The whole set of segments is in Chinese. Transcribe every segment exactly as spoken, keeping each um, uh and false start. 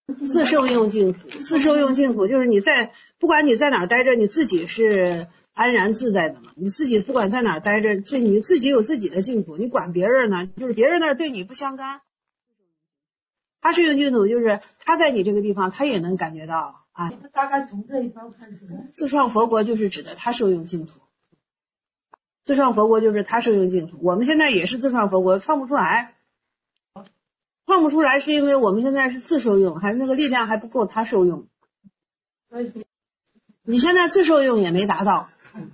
自受用净土，自受用净土就是你在不管你在哪儿待着，你自己是安然自在的嘛。你自己不管在哪儿待着，这你自己有自己的净土，你管别人呢，就是别人那儿对你不相干。他受用净土就是他在你这个地方，他也能感觉到啊。 大概从这一方开始的。 自创佛国就是指的他受用净土，自创佛国就是他受用净土。我们现在也是自创佛国，创不出来。创不出来是因为我们现在是自受用，还那个力量还不够他受用。你现在自受用也没达到。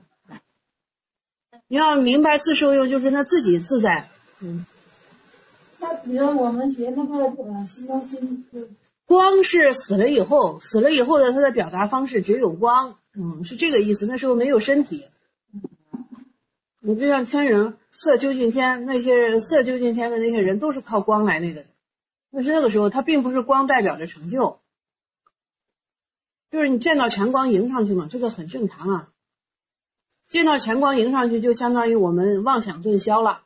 你要明白自受用就是他自己自在。嗯。 那比如我们学那个呃心中心， 光是死了以后，死了以后的他的表达方式只有光，嗯，是这个意思。那时候没有身体。你就像天人色究竟天，那些色究竟天的那些人都是靠光来那个。但是那个时候它并不是光代表着成就，就是你见到全光迎上去嘛，这个很正常啊。见到全光迎上去就相当于我们妄想顿消了，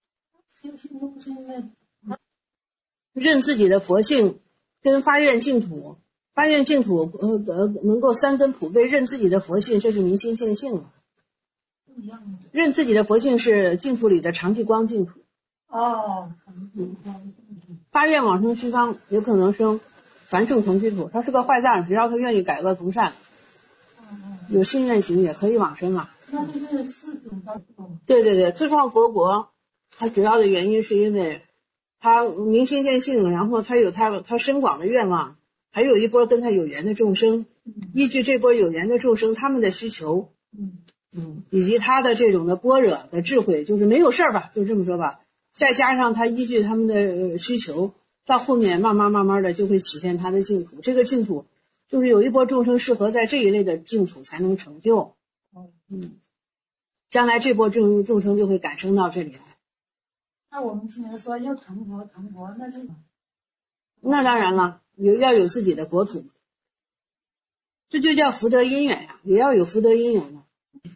认自己的佛性跟发愿净土，发愿净土呃呃能够三根普被，认自己的佛性，这是明心见性了。认自己的佛性是净土里的常寂光净土。 哦， 发愿往生西方，有可能生凡圣同居土。他是个坏蛋，只要他愿意改恶从善，有信愿行也可以往生啊。 那就是四种高度。 对对对，自创佛国，它主要的原因是因为他明心见性，然后他有他他深广的愿望，还有一波跟他有缘的众生，依据这波有缘的众生他们的需求， 嗯嗯，以及他的这种的般若的智慧，就是没有事儿吧，就这么说吧。再加上他依据他们的需求，到后面慢慢慢慢的就会体现他的净土。这个净土就是有一波众生适合在这一类的净土才能成就。嗯，将来这波众众生就会感生到这里来。 那我们听人说要成佛成佛，那是那当然了，有要有自己的国土，这就叫福德因缘呀，也要有福德因缘的。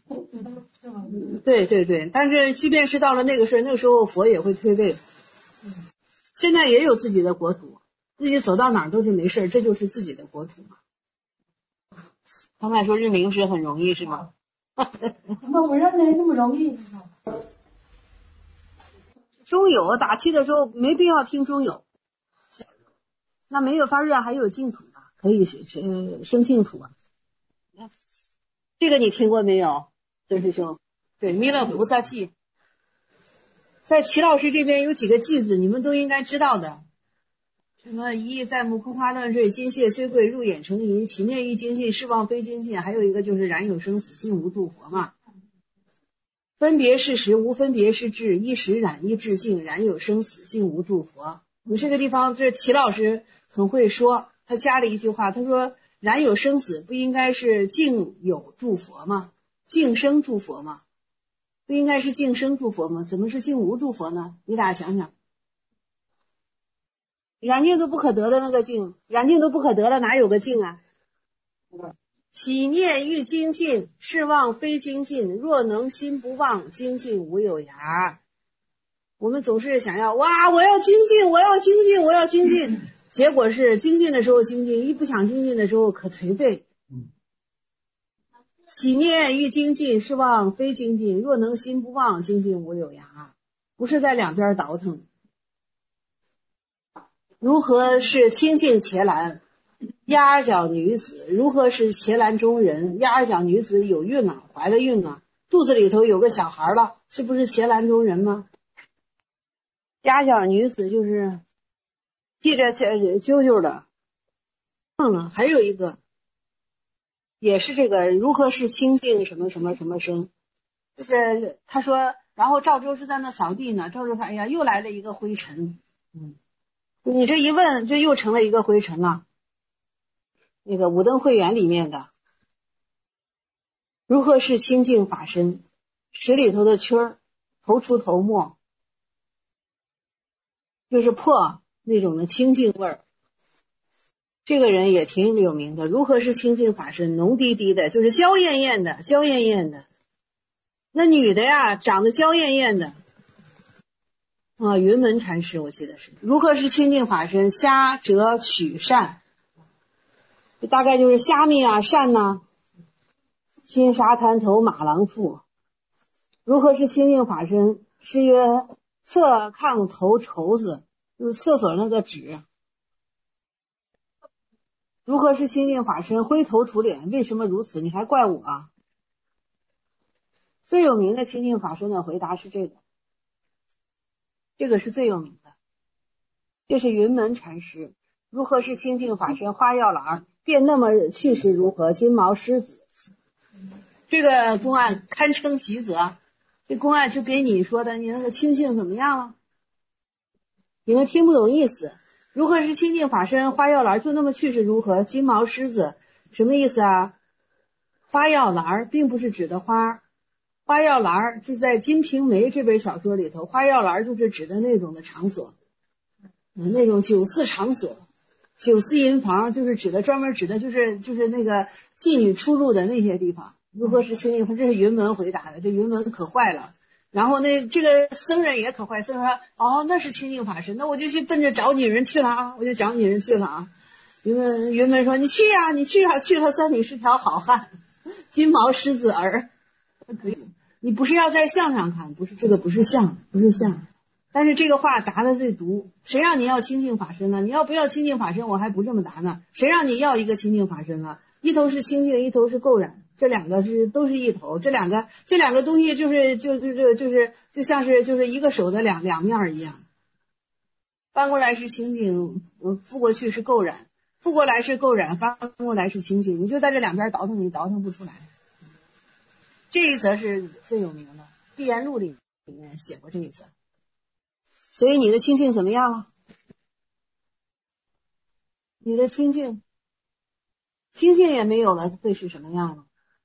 对对对，但是即便是到了那个事儿，那个时候佛也会退位。现在也有自己的国土，自己走到哪儿都是没事，这就是自己的国土嘛。他们还说认名师很容易是吗？ 那我认为那么容易。 中有打气的时候没必要听中有，那没有发热还有净土啊，可以呃生净土啊。这个你听过没有，孙师兄？对，弥勒菩萨记，在齐老师这边有几个句子你们都应该知道的，什么一意在目空花乱坠，金屑虽贵入眼成银，其内欲精进，是妄非精进。还有一个就是然有生死，尽无住佛嘛。分别是实，无分别是智，一时染一智净，然有生死，尽无住佛。你这个地方这齐老师很会说，他加了一句话，他说然有生死不应该是净有住佛吗？净生住佛吗？不应该是净生住佛吗？怎么是净无住佛呢？你俩想想，染净都不可得的那个净，染净都不可得了，哪有个净啊？起念欲精进，是妄非精进。若能心不忘，精进无有涯。我们总是想要哇，我要精进，我要精进，我要精进，结果是精进的时候精进，一不想精进的时候可颓废。起念欲精进，是妄非精进。若能心不忘，精进无有涯。不是在两边倒腾。如何是清净伽蓝？鸭脚女子。如何是伽蓝中人？鸭脚女子有孕了，怀了孕了，肚子里头有个小孩了，这不是伽蓝中人吗？鸭脚女子就是记着啾啾的。忘了还有一个也是这个如何是清净什么什么什么生，就是他说，然后赵州是在那扫地呢，赵州说哎呀又来了一个灰尘，嗯，你这一问这又成了一个灰尘了。那个五灯会员里面的如何是清净法身，石里头的圈儿头出头没，就是破那种的清净味儿。这个人也挺有名的，如何是清净法身，浓滴滴的，就是娇艳艳的，娇艳艳的。那女的呀，长得娇艳艳的啊，云门禅师我记得是。如何是清净法身，虾折取善， 这大概就是虾米啊、鳝呐、青沙滩头马郎腹。如何是清净法身？是曰侧炕头绸子，就是厕所那个纸。如何是清净法身？灰头土脸，为什么如此？你还怪我啊？最有名的清净法身的回答是这个，这个是最有名的，这是云门禅师。如何是清净法身？花药篮，便那么去时如何？金毛狮子。这个公案堪称极则，这公案就给你说的，你那个清净怎么样了？你们听不懂意思。如何是清净法身？花药篮就那么去时如何？金毛狮子什么意思啊？花药篮并不是指的花，花药篮就是在《金瓶梅》这本小说里头，花药篮就是指的那种的场所，那种酒肆场所，酒肆银房就是指的专门指的就是就是那个妓女出入的那些地方。如何是清净法？这是云门回答的，这云门可坏了。然后那这个僧人也可坏，僧人说哦那是清净法身，那我就去奔着找女人去了啊，我就找女人去了啊。云门云门说你去呀、啊，你去啊，去了算你是条好汉，金毛狮子儿。你不是要在相上看，不是这个不是相，不是相。但是这个话答的最毒，谁让你要清净法身呢？你要不要清净法身，我还不这么答呢。谁让你要一个清净法身呢？一头是清净，一头是垢染。这两个是都是一头，这两个这两个东西就是就就就就是就像是就是一个手的两两面一样。翻过来是清净，覆过去是垢染，覆过来是垢染，翻过来是清净，你就在这两边倒腾，你倒腾不出来。这一则是最有名的，《碧岩录》里里面写过这一则。所以你的清净怎么样了？你的清净，清净也没有了，会是什么样了？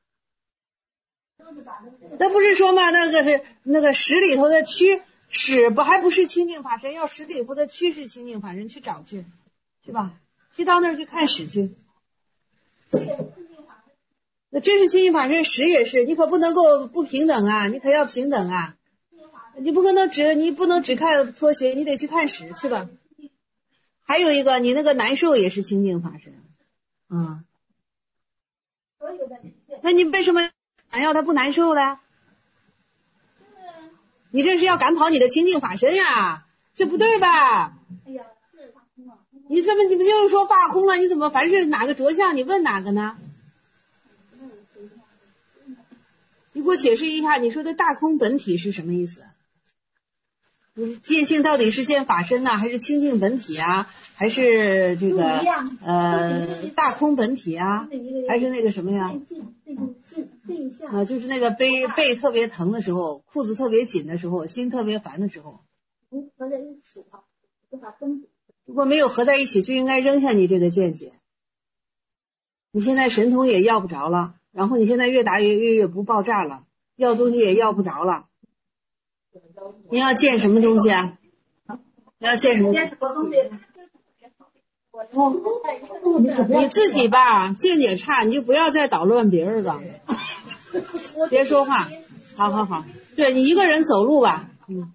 那不是说嘛，那个是那个史里头的蛆，史不还不是清净法身，要史里头的蛆是清净法身，去找去，去吧，去到那儿去看史去。那真是清净法身，史也是，你可不能够不平等啊，你可要平等啊，你不可能只你不能只看拖鞋，你得去看史去吧。还有一个，你那个难受也是清净法身，啊、嗯，那你为什么想要他不难受了？你这是要赶跑你的清净法身呀，这不对吧？哎呀，是发空了。你怎么你不就是说发空了？你怎么凡是哪个着相你问哪个呢？你给我解释一下，你说的大空本体是什么意思？见性到底是见法身呢，还是清净本体啊？还是这个呃大空本体啊？还是那个什么呀？啊，就是那个背背特别疼的时候，裤子特别紧的时候，心特别烦的时候。合在一起啊，如果没有合在一起，就应该扔下你这个见解。你现在神通也要不着了，然后你现在越打越越越不爆炸了，要东西也要不着了。你要见什么东西啊？你要见什么？东西？你自己吧，见解差，你就不要再捣乱别人了。别说话，好好好，对你一个人走路吧，嗯，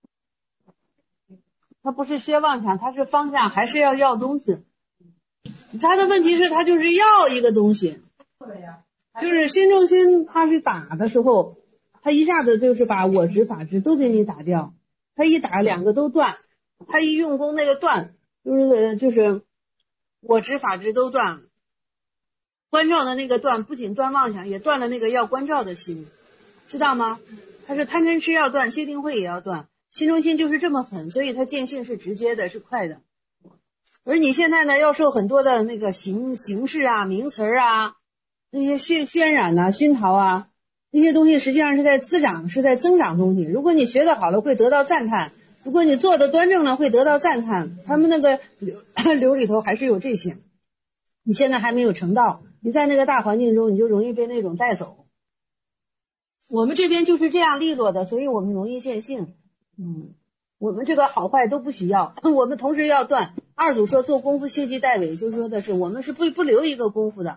他不是薛妄想，他是方向，还是要要东西。他的问题是，他就是要一个东西，就是心中心，他是打的时候，他一下子就是把我执法执都给你打掉，他一打两个都断，他一用功那个断，就是就是我执法执都断了。关照的那个断，不仅断妄想，也断了那个要关照的心，知道吗？他是贪嗔痴要断，戒定慧也要断，心中心就是这么狠，所以他见性是直接的，是快的。而你现在呢，要受很多的那个形形式啊、名词啊、那些渲渲染啊、熏陶啊，那些东西实际上是在滋长，是在增长东西。如果你学得好了，会得到赞叹；如果你做的端正了，会得到赞叹。他们那个流流里头还是有这些。你现在还没有成道，你在那个大环境中，你就容易被那种带走。我们这边就是这样利落的，所以我们容易见性。嗯，我们这个好坏都不需要，我们同时要断。二祖说做功夫切忌带尾，就说的是我们是不不留一个功夫的。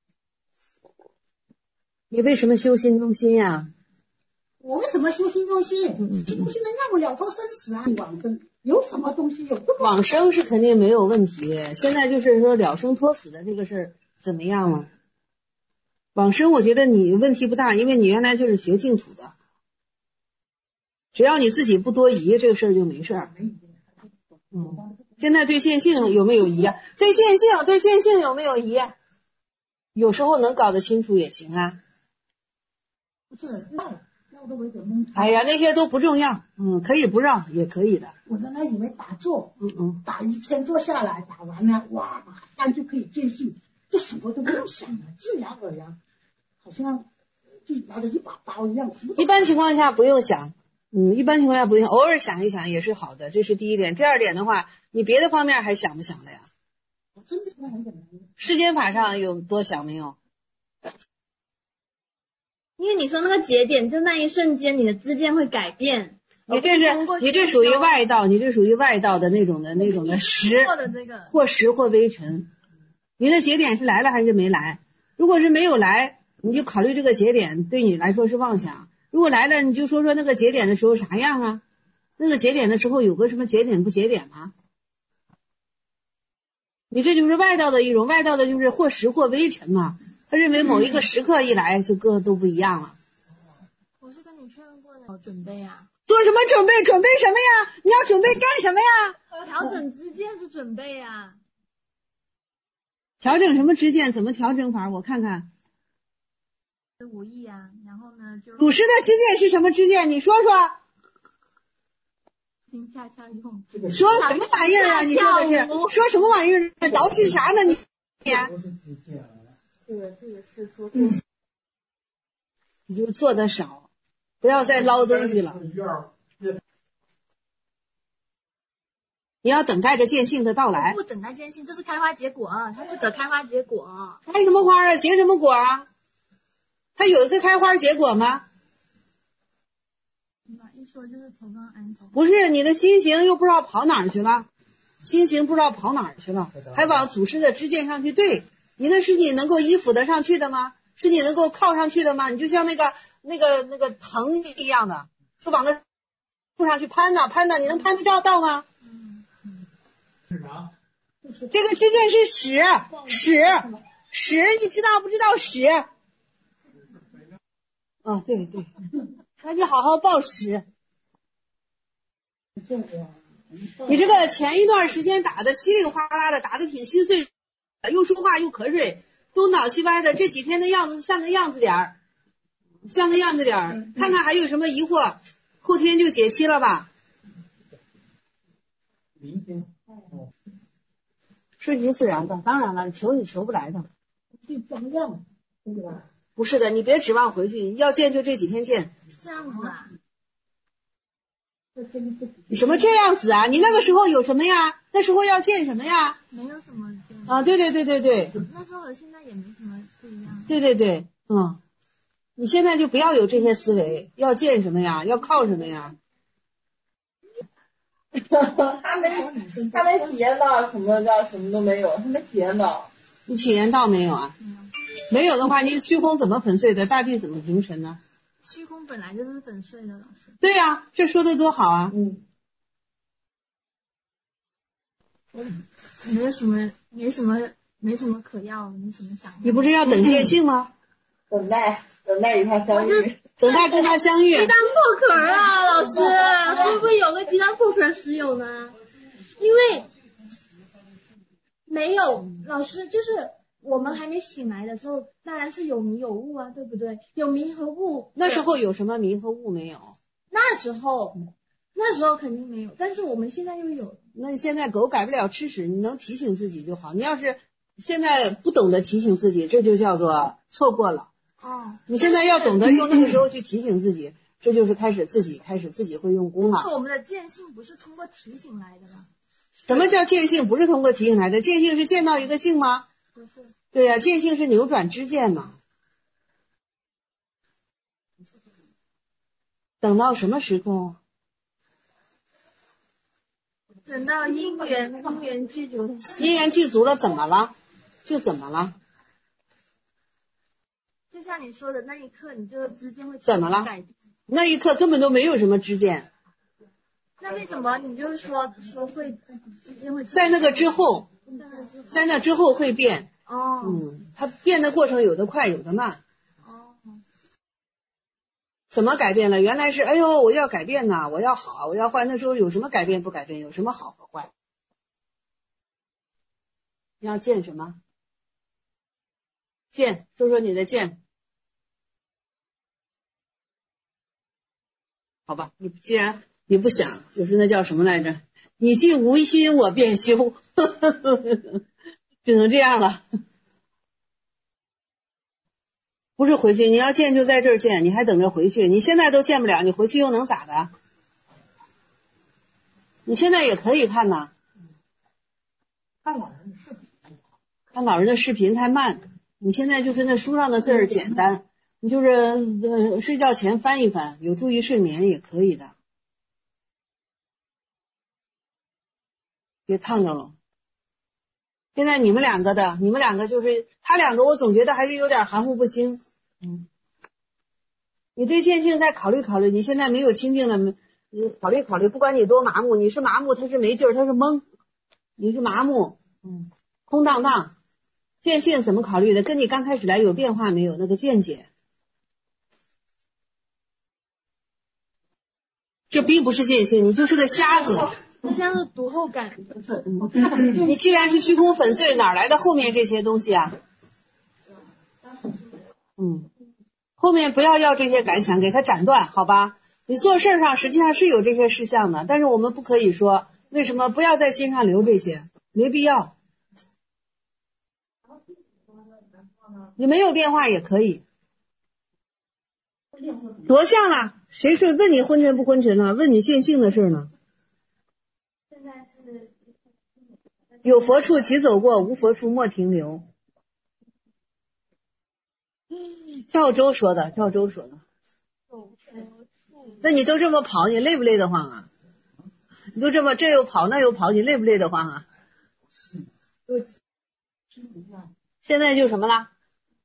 你为什么修心中心呀？ 我为什么修心中心？心中心能让我了脱生死啊！往生有什么东西有？ 往生是肯定没有问题，现在就是说了生脱死的这个事， 怎么样了？往生我觉得你问题不大，因为你原来就是学净土的，只要你自己不多疑，这个事儿就没事儿。嗯，现在对见性有没有疑啊？对见性，对见性有没有疑啊？有时候能搞得清楚也行啊。 不是绕绕的我有点懵。 哎呀，那些都不重要，嗯，可以不绕也可以的。 我原来以为打坐， 嗯嗯， 打一天坐下来，打完了，哇，马上就可以见性，就什么都不用想了，自然而然，好像就拿着一把刀一样。 一般情况下不用想，嗯，一般情况下不用，偶尔想一想也是好的，这是第一点。第二点的话，你别的方面还想不想的呀？ 真的是很简单。 世间法上有多想没有？ 因为你说那个节点，就那一瞬间，你的知见会改变。 你这是你这属于外道，你这属于外道的那种的那种的实，或实或微尘。你的节点是来了还是没来？如果是没有来，你就考虑这个节点对你来说是妄想；如果来了，你就说说那个节点的时候啥样啊？那个节点的时候有个什么节点不节点吗？你这就是外道的一种，外道的就是或实或微尘嘛。他认为某一个时刻一来，就各都不一样了。 我是跟你确认过的，好准备啊。 做什么准备？准备什么呀？你要准备干什么呀？ 调整知见是准备啊。 调整什么知见？怎么调整法？我看看。 无意啊，然后呢就。 古时的知见是什么知见？你说说。 心恰恰用。 说什么玩意儿啊？你说的是说什么玩意儿？倒气啥呢？你不是知见啊。 这个这个是说， 嗯，你就做的少，不要再捞东西了。你要等待着见性的到来。 不等待见性，这是开花结果，它自个开花结果。 开什么花啊？结什么果啊？它有一个开花结果吗？ 一说就是头上安走。 不是，你的心行又不知道跑哪儿去了，心行不知道跑哪儿去了，还往祖师的知见上去对。你那是你能够依附得上去的吗？是你能够靠上去的吗？你就像那个那个那个藤一样的，是往那树上去攀的攀的，你能攀得着到吗？ 嗯嗯。是啥？ 这个知见是始始始，你知道不知道始？哦，对对，那你好好报始。你这个前一段时间打的稀里哗啦的，打的挺心碎。又说话又瞌睡，东倒西歪的，这几天的样子像个样子点儿，像个样子点儿，看看还有什么疑惑，后天就解期了吧？ 明天。 顺其自然的，当然了，求你求不来的。 去张亮，对吧？ 不是的，你别指望回去，要见就这几天见。 这样子啊？ 你什么这样子啊？你那个时候有什么呀？那时候要见什么呀？ 没有什么见啊，对对对对对。 那时候和现在也没什么不一样。 对对对，嗯，你现在就不要有这些思维，要见什么呀？要靠什么呀？ 他没他没体验到什么叫什么都没有，他没体验到。 你体验到没有啊？没有的话，你虚空怎么粉碎的？大地怎么形成呢？ 虚空本来就是粉碎的，老师。 对呀、啊，这说的多好啊！ 嗯。 没什么，没什么，没什么可要，没什么想法。 你不是要等见性吗？ 等待，等待与他相遇， 等待跟他相遇。 鸡蛋破壳啊，老师，会不会有个鸡蛋破壳实有呢？因为没有，老师就是我们还没醒来的时候，当然是有迷有悟啊，对不对？有迷和悟。 那时候有什么迷和悟没有？ 那时候，那时候肯定没有，但是我们现在又有。 那你现在狗改不了吃屎，你能提醒自己就好。你要是现在不懂得提醒自己，这就叫做错过了。 哦。 你现在要懂得用那个时候去提醒自己，这就是开始自己开始自己会用功了。 是我们的见性不是通过提醒来的吗？ 什么叫见性？不是通过提醒来的，见性是见到一个性吗？ 不是。 对呀、啊，见性是扭转知见嘛。等到什么时刻？ 等到因缘因缘具足， 因缘具足了，怎么了？就怎么了？ 就像你说的那一刻，你就知见会怎么了？那一刻根本都没有什么知见。 那为什么你就是说说会知见会？ 在那个之后，在那之后会变。 哦。 嗯，它变的过程有的快，有的慢。 哦。 怎么改变了？原来是哎呦，我要改变呐，我要好，我要坏。那时候有什么改变不改变？有什么好和坏？你要见什么？见，说说你的见。好吧，你既然你不想，就是那叫什么来着？你既无心，我便休，只能这样了。不是回去，你要见就在这儿见，你还等着回去？你现在都见不了，你回去又能咋的？你现在也可以看呐。 看老人的视频， 看老人的视频太慢。你现在就是那书上的字儿简单，你就是呃睡觉前翻一翻，有助于睡眠也可以的。别烫着了。现在你们两个的，你们两个就是他两个，我总觉得还是有点含糊不清。嗯，你对见性再考虑考虑，你现在没有清净了，你考虑考虑，不管你多麻木，你是麻木，他是没劲儿，他是懵，你是麻木，嗯，空荡荡。见性怎么考虑的？跟你刚开始来有变化没有？那个见解，这并不是见性，你就是个瞎子。 那像是读后感。 你既然是虚空粉碎，哪来的后面这些东西啊？嗯，后面不要要这些感想，给它斩断，好吧？你做事上实际上是有这些事项的，但是我们不可以说为什么不要在心上留这些，没必要。你没有变化也可以。多像了，谁说问你昏沉不昏沉了？问你见性的事呢？ 现在是有佛处即走过，无佛处莫停留。赵州说的，赵州说的。那你都这么跑，你累不累得慌啊？你都这么这又跑那又跑，你累不累得慌啊？现在就什么了？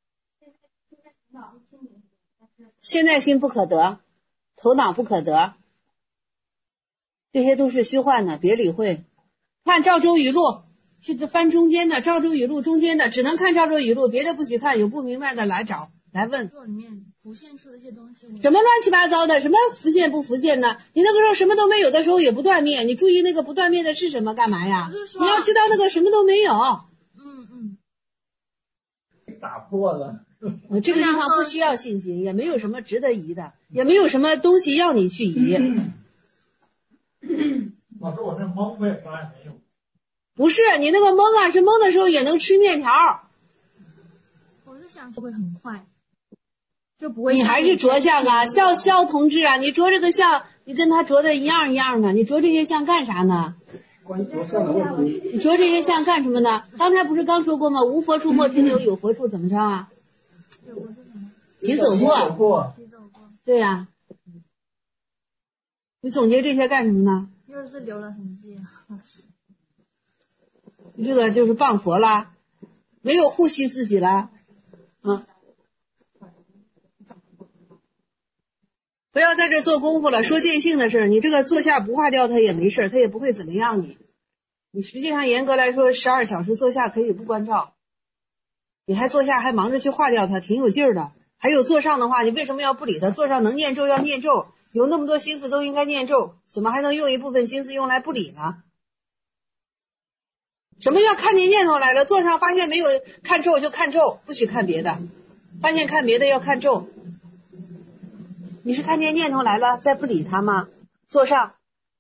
现在心不可得，头脑不可得，这些都是虚幻的，别理会。看赵州语录，是翻中间的，赵州语录中间的，只能看赵州语录，别的不许看，有不明白的来找来问。 里面浮现出的一些东西， 什么乱七八糟的，什么浮现不浮现的？你那个时候什么都没有的时候也不断灭，你注意那个不断灭的是什么干嘛呀？你要知道那个什么都没有。 嗯嗯。 打破了。 这个地方不需要信心，也没有什么值得疑的，也没有什么东西要你去疑。 老师，我这懵我也发现没有。 不是你那个懵啊，是懵的时候也能吃面条。 我是想会不会很快，就不会。 你还是着相啊，肖肖同志啊，你着这个相，你跟他着的一样一样的，你着这些相干啥呢？ 关于着相的问题。 你着这些相干什么呢？刚才不是刚说过吗？无佛处莫停留，有佛处怎么着啊？即走过。对呀、啊。你总结这些干什么呢？ 又是留了痕迹。 这个就是谤佛啦，没有护惜自己啦，啊！不要在这做功夫了，说见性的事儿，你这个坐下不化掉它也没事，它也不会怎么样你。你实际上严格来说，十二小时坐下可以不关照，你还坐下还忙着去化掉它，挺有劲儿的。还有坐上的话，你为什么要不理它？坐上能念咒要念咒，有那么多心思都应该念咒，怎么还能用一部分心思用来不理呢？什么叫看见念头来了？坐上发现没有看咒就看咒，不许看别的。发现看别的要看咒。你是看见念头来了再不理他吗？坐上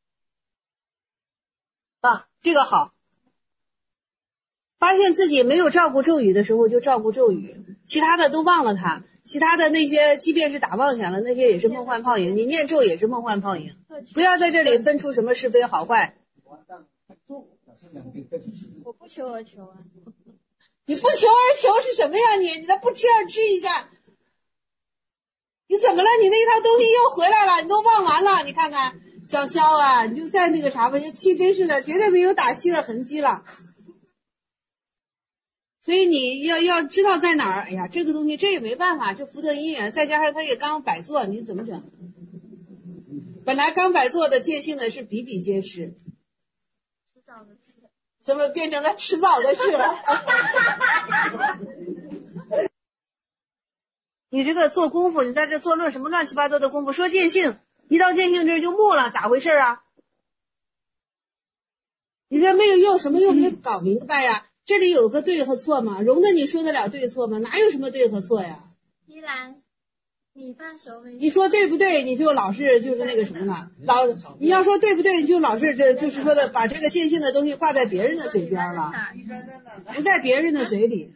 啊，这个好。发现自己没有照顾咒语的时候就照顾咒语，其他的都忘了它。其他的那些即便是打妄想了，那些也是梦幻泡影，你念咒也是梦幻泡影。不要在这里分出什么是非好坏。 我不求而求啊。 你不求而求是什么呀？你你那不吃要吃一下。你怎么了？你那一套东西又回来了，你都忘完了。你看看小肖啊，你就在那个啥吧，气真是的，绝对没有打气的痕迹了。所以你要要知道在哪儿。哎呀，这个东西这也没办法，这福德因缘，再加上他也刚摆座，你怎么整？本来刚摆座的见性的是比比皆是。 怎么变成了迟早的事了？你这个做功夫，你在这做论什么乱七八糟的功夫？说见性，一到见性这儿就木了，咋回事啊？你这没有用什么又没搞明白呀？这里有个对和错吗？容得你说得了对错吗？哪有什么对和错呀？ 依然，米饭熟没？ 你说对不对？你就老是就是那个什么嘛，老你要说对不对，你就老是这就是说的把这个见性的东西挂在别人的嘴边了，不在别人的嘴里。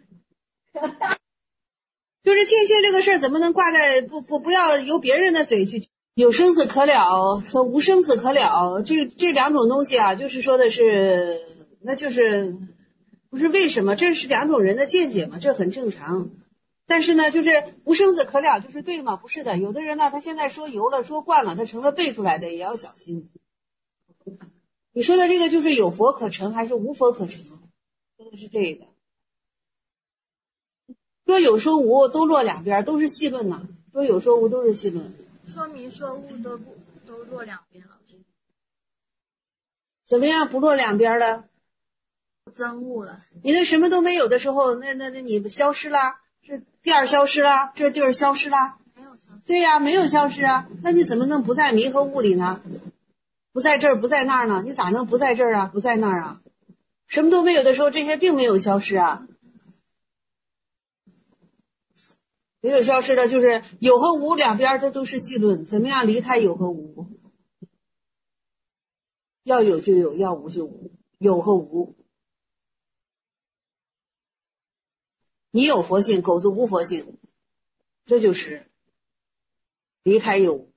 就是见性这个事儿怎么能挂在不不不要由别人的嘴去？有生死可了和无生死可了，这这两种东西啊，就是说的是，那就是不是为什么？这是两种人的见解嘛，这很正常。但是呢，就是无生死可了，就是对吗？不是的，有的人呢，他现在说油了，说惯了，他成了背出来的，也要小心。你说的这个就是有佛可成还是无佛可成？说的是这个。说有说无都落两边，都是细论嘛。说有说无都是细论。 说明说物都不都落两边了。 怎么样不落两边了？ 真物了。 你那什么都没有的时候，那那那你消失了，这地儿消失了，这地儿消失了。 没有消失。 对呀、啊，没有消失啊，那你怎么能不在迷和悟里呢？不在这儿不在那儿呢？你咋能不在这儿啊？不在那儿啊？什么都没有的时候，这些并没有消失啊。没有消失的，就是有和无两边它都是细论，怎么样离开有和无？要有就有，要无就无，有和无。你有佛性，狗子无佛性，这就是离开有无。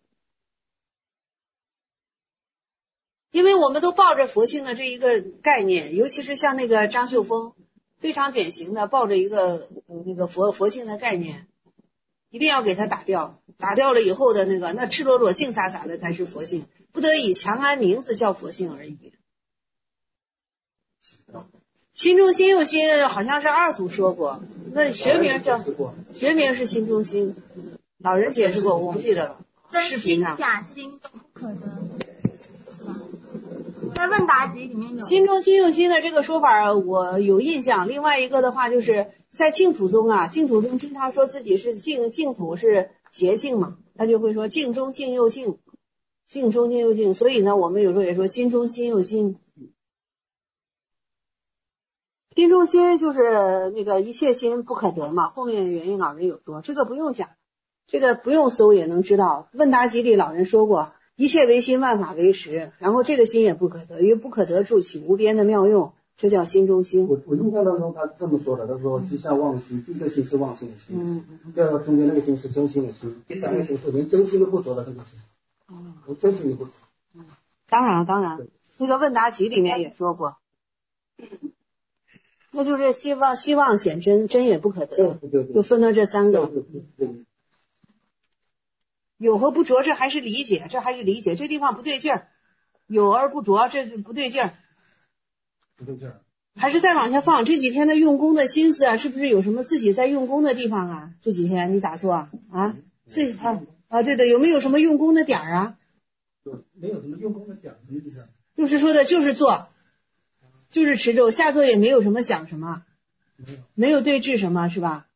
因为我们都抱着佛性的这一个概念，尤其是像那个张秀峰，非常典型的抱着一个、呃、那个佛佛性的概念。一定要给他打掉，打掉了以后的那个，那赤裸裸净洒洒的才是佛性，不得以强安名字叫佛性而已。心中心又心，好像是二祖说过，那学名叫学名是心中心，老人解释过，我不记得了。视频上假心都不可得，在问答集里面有心中心又心的这个说法，我有印象。另外一个的话就是。在净土宗啊，净土宗经常说自己是净净土是洁净嘛，他就会说净中净又净，净中净又净。所以呢，我们有时候也说心中心又心，心中心就是那个一切心不可得嘛。后面元婴老人有说，这个不用讲，这个不用搜也能知道。问答集里老人说过，一切唯心，万法唯识，然后这个心也不可得，于不可得处起无边的妙用。这叫心中心。 我我印象当中他这么说的，他说自相忘心，第一个心是忘心的心， 嗯嗯， 第二个中间那个心是真心的心，第三个心是连真心都不着的这个心，嗯，连真心都不着。 嗯，当然了当然了，那个问答集里面也说过，那就是希望希望显真，真也不可得， 对对对， 就分了这三个。 对对对， 有和不着，这还是理解，这还是理解，这地方不对劲儿，有而不着，这不对劲儿。 不对劲儿， 还是再往下放。这几天的用功的心思啊，是不是有什么自己在用功的地方啊？这几天你咋做啊？啊，自己啊啊，对对，有没有什么用功的点儿啊？ 没有什么用功的点儿，什么意思啊？ 就是说的，就是做，就是持咒，下座也没有什么想什么， 没有， 没有对峙什么，是吧？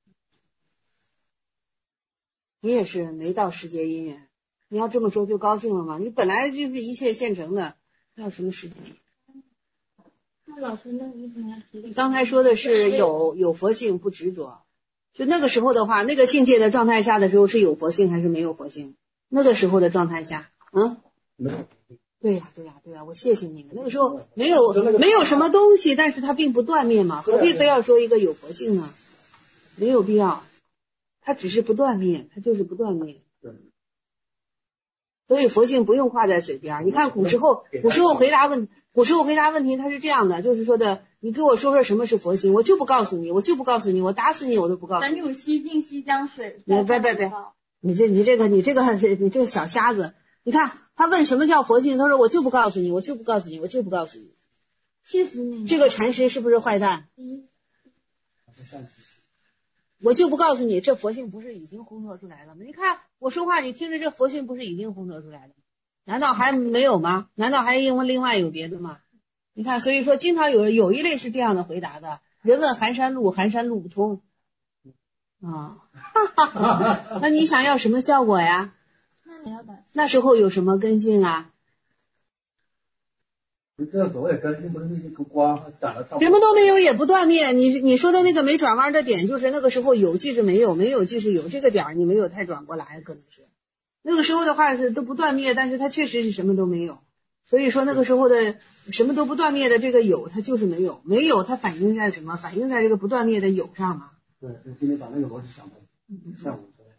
你也是没到世界因缘，你要这么说就高兴了吗？你本来就是一切现成的，要什么世界？ 那老师，那为什么要提？ 你刚才说的是有有佛性不执着，就那个时候的话，那个境界的状态下的时候是有佛性还是没有佛性？那个时候的状态下，嗯， 没有。 对呀对呀对呀，我谢谢你。那个时候没有没有什么东西，但是它并不断灭嘛，何必非要说一个有佛性呢？没有必要，它只是不断灭，它就是不断灭。所以佛性不用挂在嘴边。你看古时候，古时候回答问，古时候回答问题，他是这样的，就是说的，你给我说说什么是佛性，我就不告诉你，我就不告诉你，我打死你我都不告诉你。 本主西进西江水。 别别别别，你这你这个你这个你这个小瞎子，你看他问什么叫佛性，他说我就不告诉你，我就不告诉你，我就不告诉你。 气死你！ 这个禅师是不是坏蛋？ 嗯。 我就不告诉你，这佛性不是已经烘托出来了吗？你看我说话，你听着这佛性不是已经烘托出来了吗？难道还没有吗？难道还因为另外有别的吗？ 你看，所以说经常有有一类是这样的回答的，人问寒山路，寒山路不通啊。那你想要什么效果呀？那时候有什么根性啊？ 你这所谓根性不是那个光长得差不多， 什么都没有也不断灭。你你说的那个没转弯的点，就是那个时候有即是没有，没有即是有，这个点儿你没有太转过来，可能是那个时候的话是都不断灭，但是它确实是什么都没有。所以说那个时候的什么都不断灭的这个有，它就是没有，没有它反映在什么？反映在这个不断灭的有上嘛。 对，今天把那个逻辑想通。下午。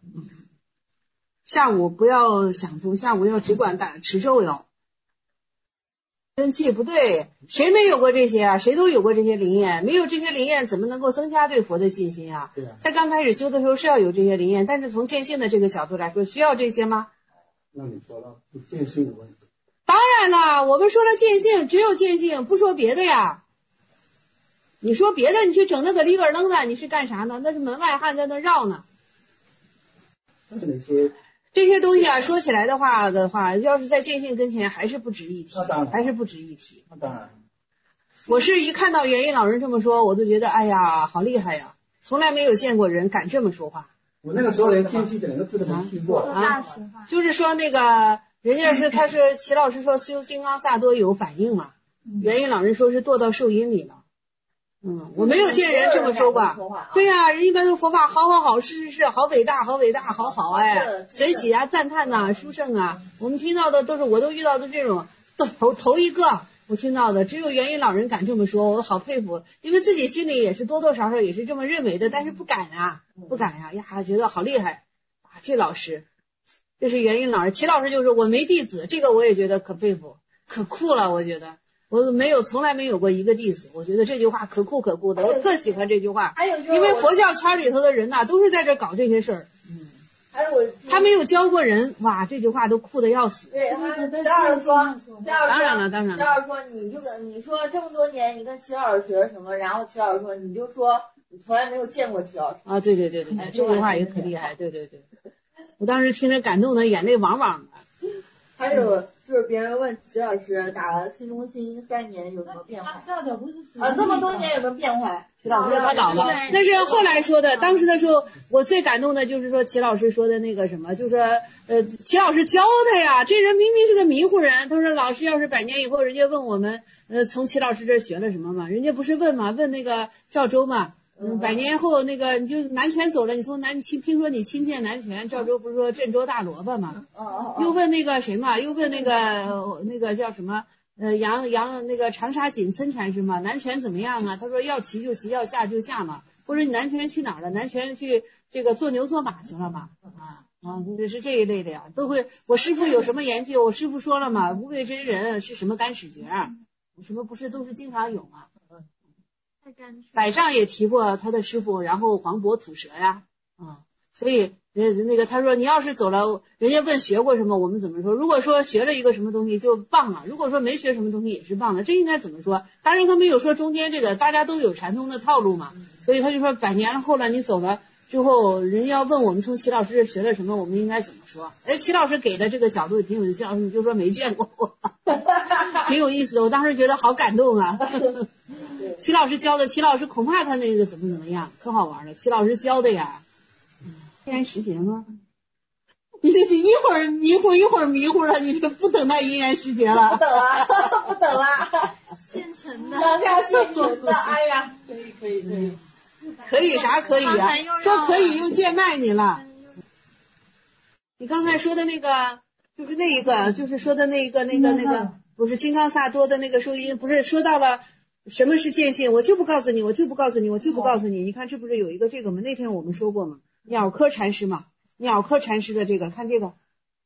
下午不要想通，下午要只管打持咒哟。生气不对，谁没有过这些啊？谁都有过这些灵验，没有这些灵验怎么能够增加对佛的信心啊？ 对啊。 在刚开始修的时候是要有这些灵验，但是从见性的这个角度来说，需要这些吗？ 那你说了，是见性的问题。 当然了，我们说了见性，只有见性，不说别的呀。你说别的，你去整那个里个楞的，你是干啥呢？那是门外汉在那绕呢。 那是哪些？ 这些东西啊，说起来的话的话，要是在见性跟前，还是不值一提， 那当然， 还是不值一提。 那当然。 我是一看到元音老人这么说，我都觉得，哎呀，好厉害呀！从来没有见过人敢这么说话。 我那个时候连见性这两个字都没听过啊，就是说那个人家是他是齐老师说修金刚萨多有反应嘛，元音老人说是堕到受阴里了。嗯，我没有见人这么说过。对呀、啊，人一般都佛法好好好，是是是，好伟大，好伟大，好好哎，随喜啊，赞叹呐、啊，殊胜啊。我们听到的都是，我都遇到的这种头头一个，我听到的只有元音老人敢这么说，我好佩服，因为自己心里也是多多少少也是这么认为的，但是不敢啊，不敢呀、啊，呀，觉得好厉害啊，这老师，这是元音老师，齐老师就说我没弟子，这个我也觉得可佩服，可酷了，我觉得。我没有，从来没有过一个弟子，我觉得这句话可酷可酷的，我特喜欢这句话。 还有就是， 因为佛教圈里头的人呐、啊，都是在这搞这些事儿。嗯。 还有我， 他没有教过人，哇，这句话都酷的要死。 对，他齐老师说，齐老师当然了，当然了。 齐老师说，你就跟你说这么多年，你跟齐老师学了什么？然后齐老师说，你就说你从来没有见过齐老师。 啊，对对对对，哎、这句话也可厉害，对对对。我当时听着感动的眼泪汪汪的。 还有就是别人问齐老师打了新中心三年有什么变化？啊，这么多年有什么变化？ 齐老师他倒了，那是后来说的。当时的时候，我最感动的就是说齐老师说的那个什么，就是说呃，齐老师教他呀，这人明明是个迷糊人。他说老师要是百年以后，人家问我们呃从齐老师这学了什么嘛，人家不是问嘛，问那个赵州嘛。嗯，百年后那个你就南拳走了，你从南亲听说你亲见南拳，赵州不是说郑州大萝卜嘛？ 哦哦。 又问那个谁嘛，又问那个、呃、那个叫什么呃杨杨那个长沙锦村禅师嘛，南拳怎么样啊？他说要骑就骑，要下就下嘛。或者你南拳去哪儿了？南拳去这个做牛做马去了嘛？啊啊，是这一类的呀，都会。我师父有什么研究？我师父说了嘛，无畏真人是什么干使节，什么不是都是经常有嘛？百丈也提过他的师傅，然后黄渤吐舌呀，啊，所以呃那个他说你要是走了，人家问学过什么，我们怎么说？如果说学了一个什么东西就棒了，如果说没学什么东西也是棒了，这应该怎么说？当然他没有说中间这个，大家都有禅宗的套路嘛，所以他就说百年后了，你走了之后，人要问我们从齐老师这学了什么，我们应该怎么说？哎，齐老师给的这个角度挺有意思，齐老师你就说没见过我，挺有意思的，我当时觉得好感动啊。齐老师教的，齐老师恐怕他那个怎么怎么样，可好玩了。齐老师教的呀，阴阳时节吗？你这一会儿迷糊，一会儿迷糊了，你这不等到阴阳时节了？ 不等了，不等了。 现成的， 等下现成的，哎呀，可以可以可以， 可以啥可以啊？说可以又贱卖你了。你刚才说的那个，就是那一个，就是说的那个那个那个，不是金刚萨多的那个收音，不是说到了。什么是见性？我就不告诉你，我就不告诉你，我就不告诉你。你看这不是有一个这个吗？那天我们说过吗？鸟科禅师嘛，鸟科禅师的这个，看这个，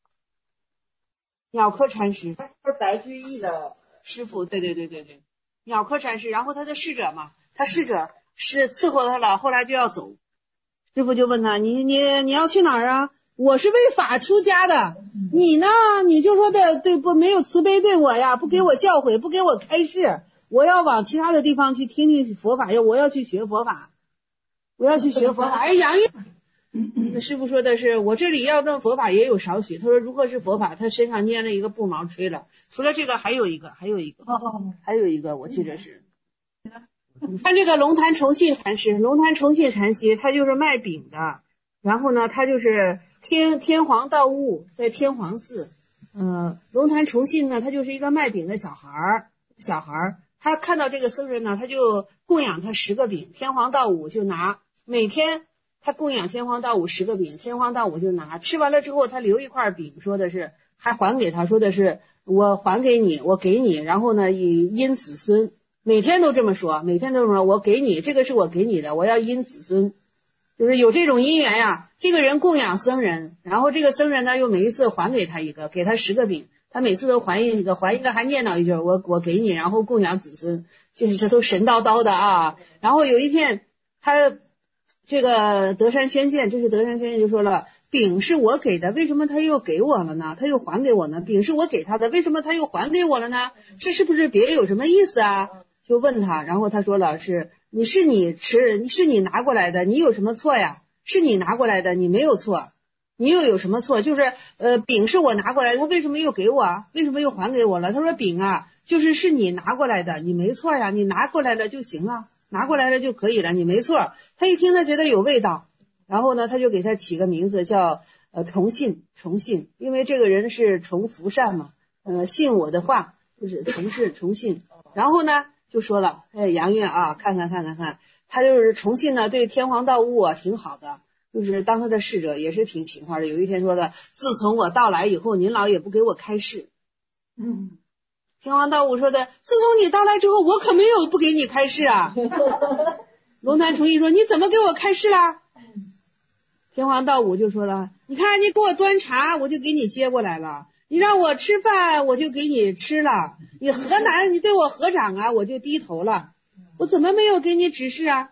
鸟科禅师， 他是白居易的师傅，对对对对对，鸟科禅师。然后他的侍者嘛，他侍者是伺候他了，后来就要走，师傅就问他，你你你要去哪儿啊？我是为法出家的，你呢？你就说的对不？没有慈悲对我呀，不给我教诲，不给我开示。我要往其他的地方去听听佛法，要我要去学佛法，我要去学佛法。哎，杨玉， 那师傅说的是，我这里要证佛法也有少许。他说如何是佛法？他身上捏了一个布毛吹了。除了这个还有一个，还有一个，还有一个，我记得是。看这个龙潭崇信禅师，龙潭崇信禅师他就是卖饼的，然后呢他就是天天皇道悟，在天皇寺。呃，龙潭崇信呢，他就是一个卖饼的小孩儿，小孩儿。他看到这个僧人呢，他就供养他十个饼，天皇道悟就拿，每天他供养天皇道悟十个饼，天皇道悟就拿，吃完了之后他留一块饼，说的是还还给他，说的是我还给你，我给你，然后呢以因子孙，每天都这么说，每天都这么说，我给你，这个是我给你的，我要因子孙，就是有这种因缘呀。这个人供养僧人，然后这个僧人呢又每一次还给他一个，给他十个饼。他每次都还一个，还一个还念叨一句我我给你，然后供养子孙，就是这都神叨叨的啊。然后有一天他这个德山宣鉴，这是德山宣鉴就说了，饼是我给的，为什么他又给我了呢？他又还给我呢？饼是我给他的，为什么他又还给我了呢？这是不是别有什么意思啊？就问他，然后他说了，是你是你吃，是你拿过来的，你有什么错呀？是你拿过来的，你没有错。你又有什么错？就是呃，饼是我拿过来的，他为什么又给我啊？为什么又还给我了？他说饼啊，就是是你拿过来的，你没错呀，你拿过来了就行了，拿过来了就可以了，你没错。他一听他觉得有味道，然后呢，他就给他起个名字叫呃崇信，崇信，因为这个人是崇福善嘛，呃，信我的话，就是崇事崇信。然后呢，就说了，哎，杨月啊，看看看看看，他就是崇信呢，对天皇道悟啊挺好的。就是当他的侍者也是挺勤快的。有一天说了，自从我到来以后，您老也不给我开示。嗯，天皇道悟说的，自从你到来之后，我可没有不给你开示啊。龙潭崇信说，你怎么给我开示啦？天皇道悟就说了，你看你给我端茶，我就给你接过来了；你让我吃饭，我就给你吃了；你合南，你对我合掌啊，我就低头了。我怎么没有给你指示啊？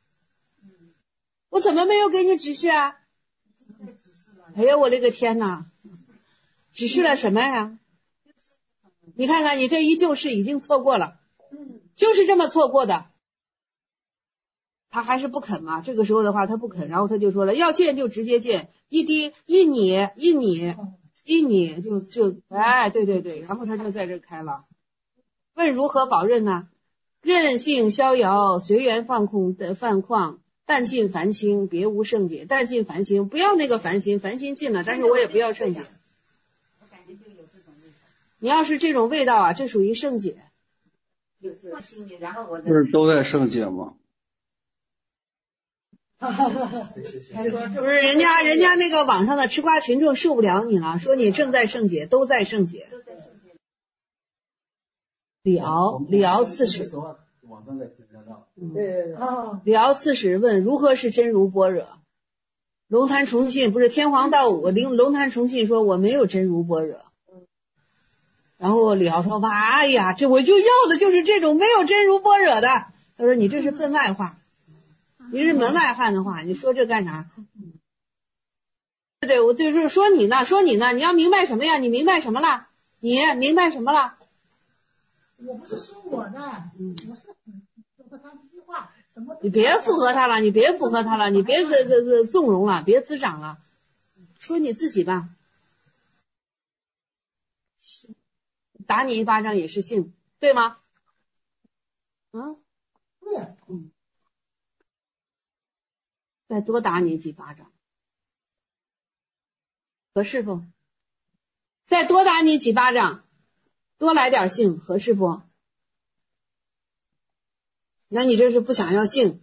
我怎么没有给你指示啊？哎呀，我勒个天哪！指示了什么呀？你看看，你这一旧事已经错过了，就是这么错过的。他还是不肯嘛，这个时候的话他不肯，然后他就说了，要见就直接见，一滴一你一你一你就就哎，对对对，然后他就在这开了。问如何保任呢？任性逍遥，随缘放空的泛旷。淡尽凡心，别无圣解。淡尽凡心，不要那个凡心，凡心尽了，但是我也不要圣解。我感觉就有这种味道。你要是这种味道啊，这属于圣解。就是心里，然后我不是都在圣解吗？ 不是人家人家那个网上的吃瓜群众受不了你了，说你正在圣解，都在圣解。李敖，李敖刺史。 网上在听得到， 对，李敖刺史问如何是真如般若？龙潭崇信不是天皇道悟，龙龙潭崇信说我没有真如般若。然后李敖说哎呀，这我就要的就是这种没有真如般若的。他说你这是分外话，你是门外汉的话，你说这干啥？对对，我就是说你呢，说你呢，你要明白什么呀？你明白什么了？你明白什么了？ 我不是说我的，嗯，我是说他这句话，什么？ 你别附和他了，你别附和他了，你别这这这纵容了，别滋长了，说你自己吧。打你一巴掌也是性，对吗？嗯， 对， 嗯，再多打你几巴掌，合适不？再多打你几巴掌。多来点性合适不？那你这是不想要性，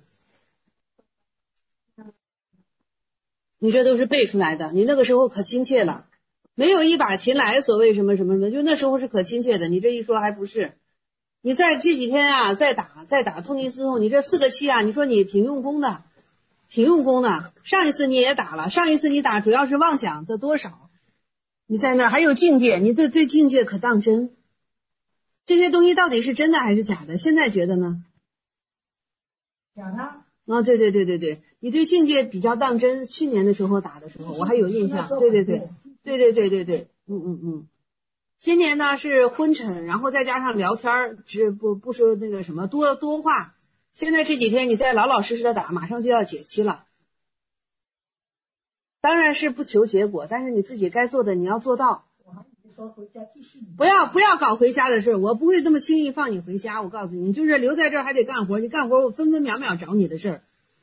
你这都是背出来的，你那个时候可亲切了，没有一把琴来所谓什么什么什么，就那时候是可亲切的，你这一说还不是？你在这几天啊再打再打痛定思痛，你这四个七啊，你说你挺用功的，挺用功的，上一次你也打了，上一次你打主要是妄想的多少，你在那儿还有境界，你对对境界可当真。这些东西到底是真的还是假的？现在觉得呢？ 假的。 啊，对对对对对，你对境界比较当真。去年的时候打的时候，我还有印象。对对对，对对对对对，嗯嗯嗯。今年呢是昏沉，然后再加上聊天，只不不说那个什么多多话。现在这几天你再老老实实的打，马上就要解期了。 当然是不求结果，但是你自己该做的你要做到。 我还以为说回家继续。 不要不要搞回家的事，我不会这么轻易放你回家。我告诉你，你就是留在这儿还得干活，你干活我分分秒秒找你的事儿。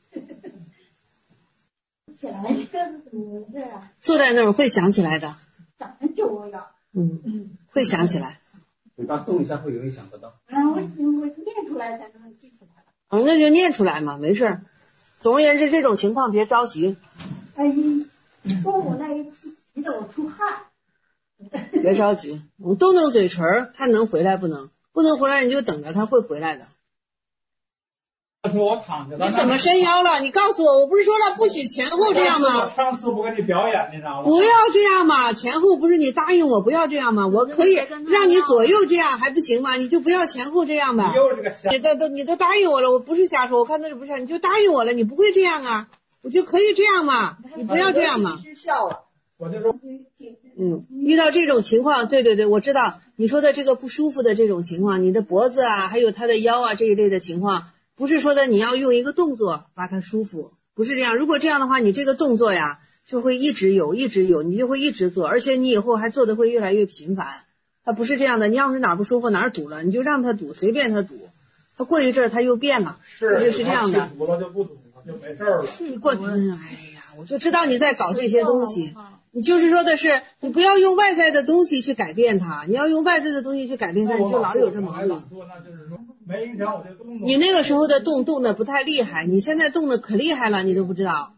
起来这个嗯对啊。 坐在那儿会想起来的。 想很久我要。 嗯嗯，会想起来。 嘴巴动一下会容易想得到。 啊，我我念出来才能记出来。 啊，那就念出来嘛，没事。总而言之，这种情况别着急。 哎，中午那一次急得我出汗。 别着急，你动动嘴唇，看能回来不能？不能回来你就等着他会回来的。 他说我躺着了。 你怎么伸腰了？你告诉我，我不是说了不许前后这样吗？ 上次不给你表演那张了。 不要这样嘛，前后不是你答应我不要这样吗？我可以让你左右这样还不行吗？你就不要前后这样吧。 你又是个瞎。 你都都你都答应我了，我不是瞎说，我看那是不是？你就答应我了，你不会这样啊？我就可以这样嘛，你不要这样嘛。 笑了。 我就说。 嗯，遇到这种情况，对对对，我知道你说的这个不舒服的这种情况，你的脖子啊，还有他的腰啊这一类的情况，不是说的你要用一个动作把它舒服，不是这样。如果这样的话，你这个动作呀就会一直有，一直有，你就会一直做，而且你以后还做的会越来越频繁。它不是这样的，你要是哪不舒服哪儿堵了，你就让它堵，随便它堵，它过一阵儿它又变了， 是是这样的。 堵了就不堵了，就没事了。 是过，哎呀，我就知道你在搞这些东西。你就是说的是，你不要用外在的东西去改变它，你要用外在的东西去改变它，你就老有这毛病。 没影响我这动作。 你那个时候的动动的不太厉害，你现在动的可厉害了，你都不知道。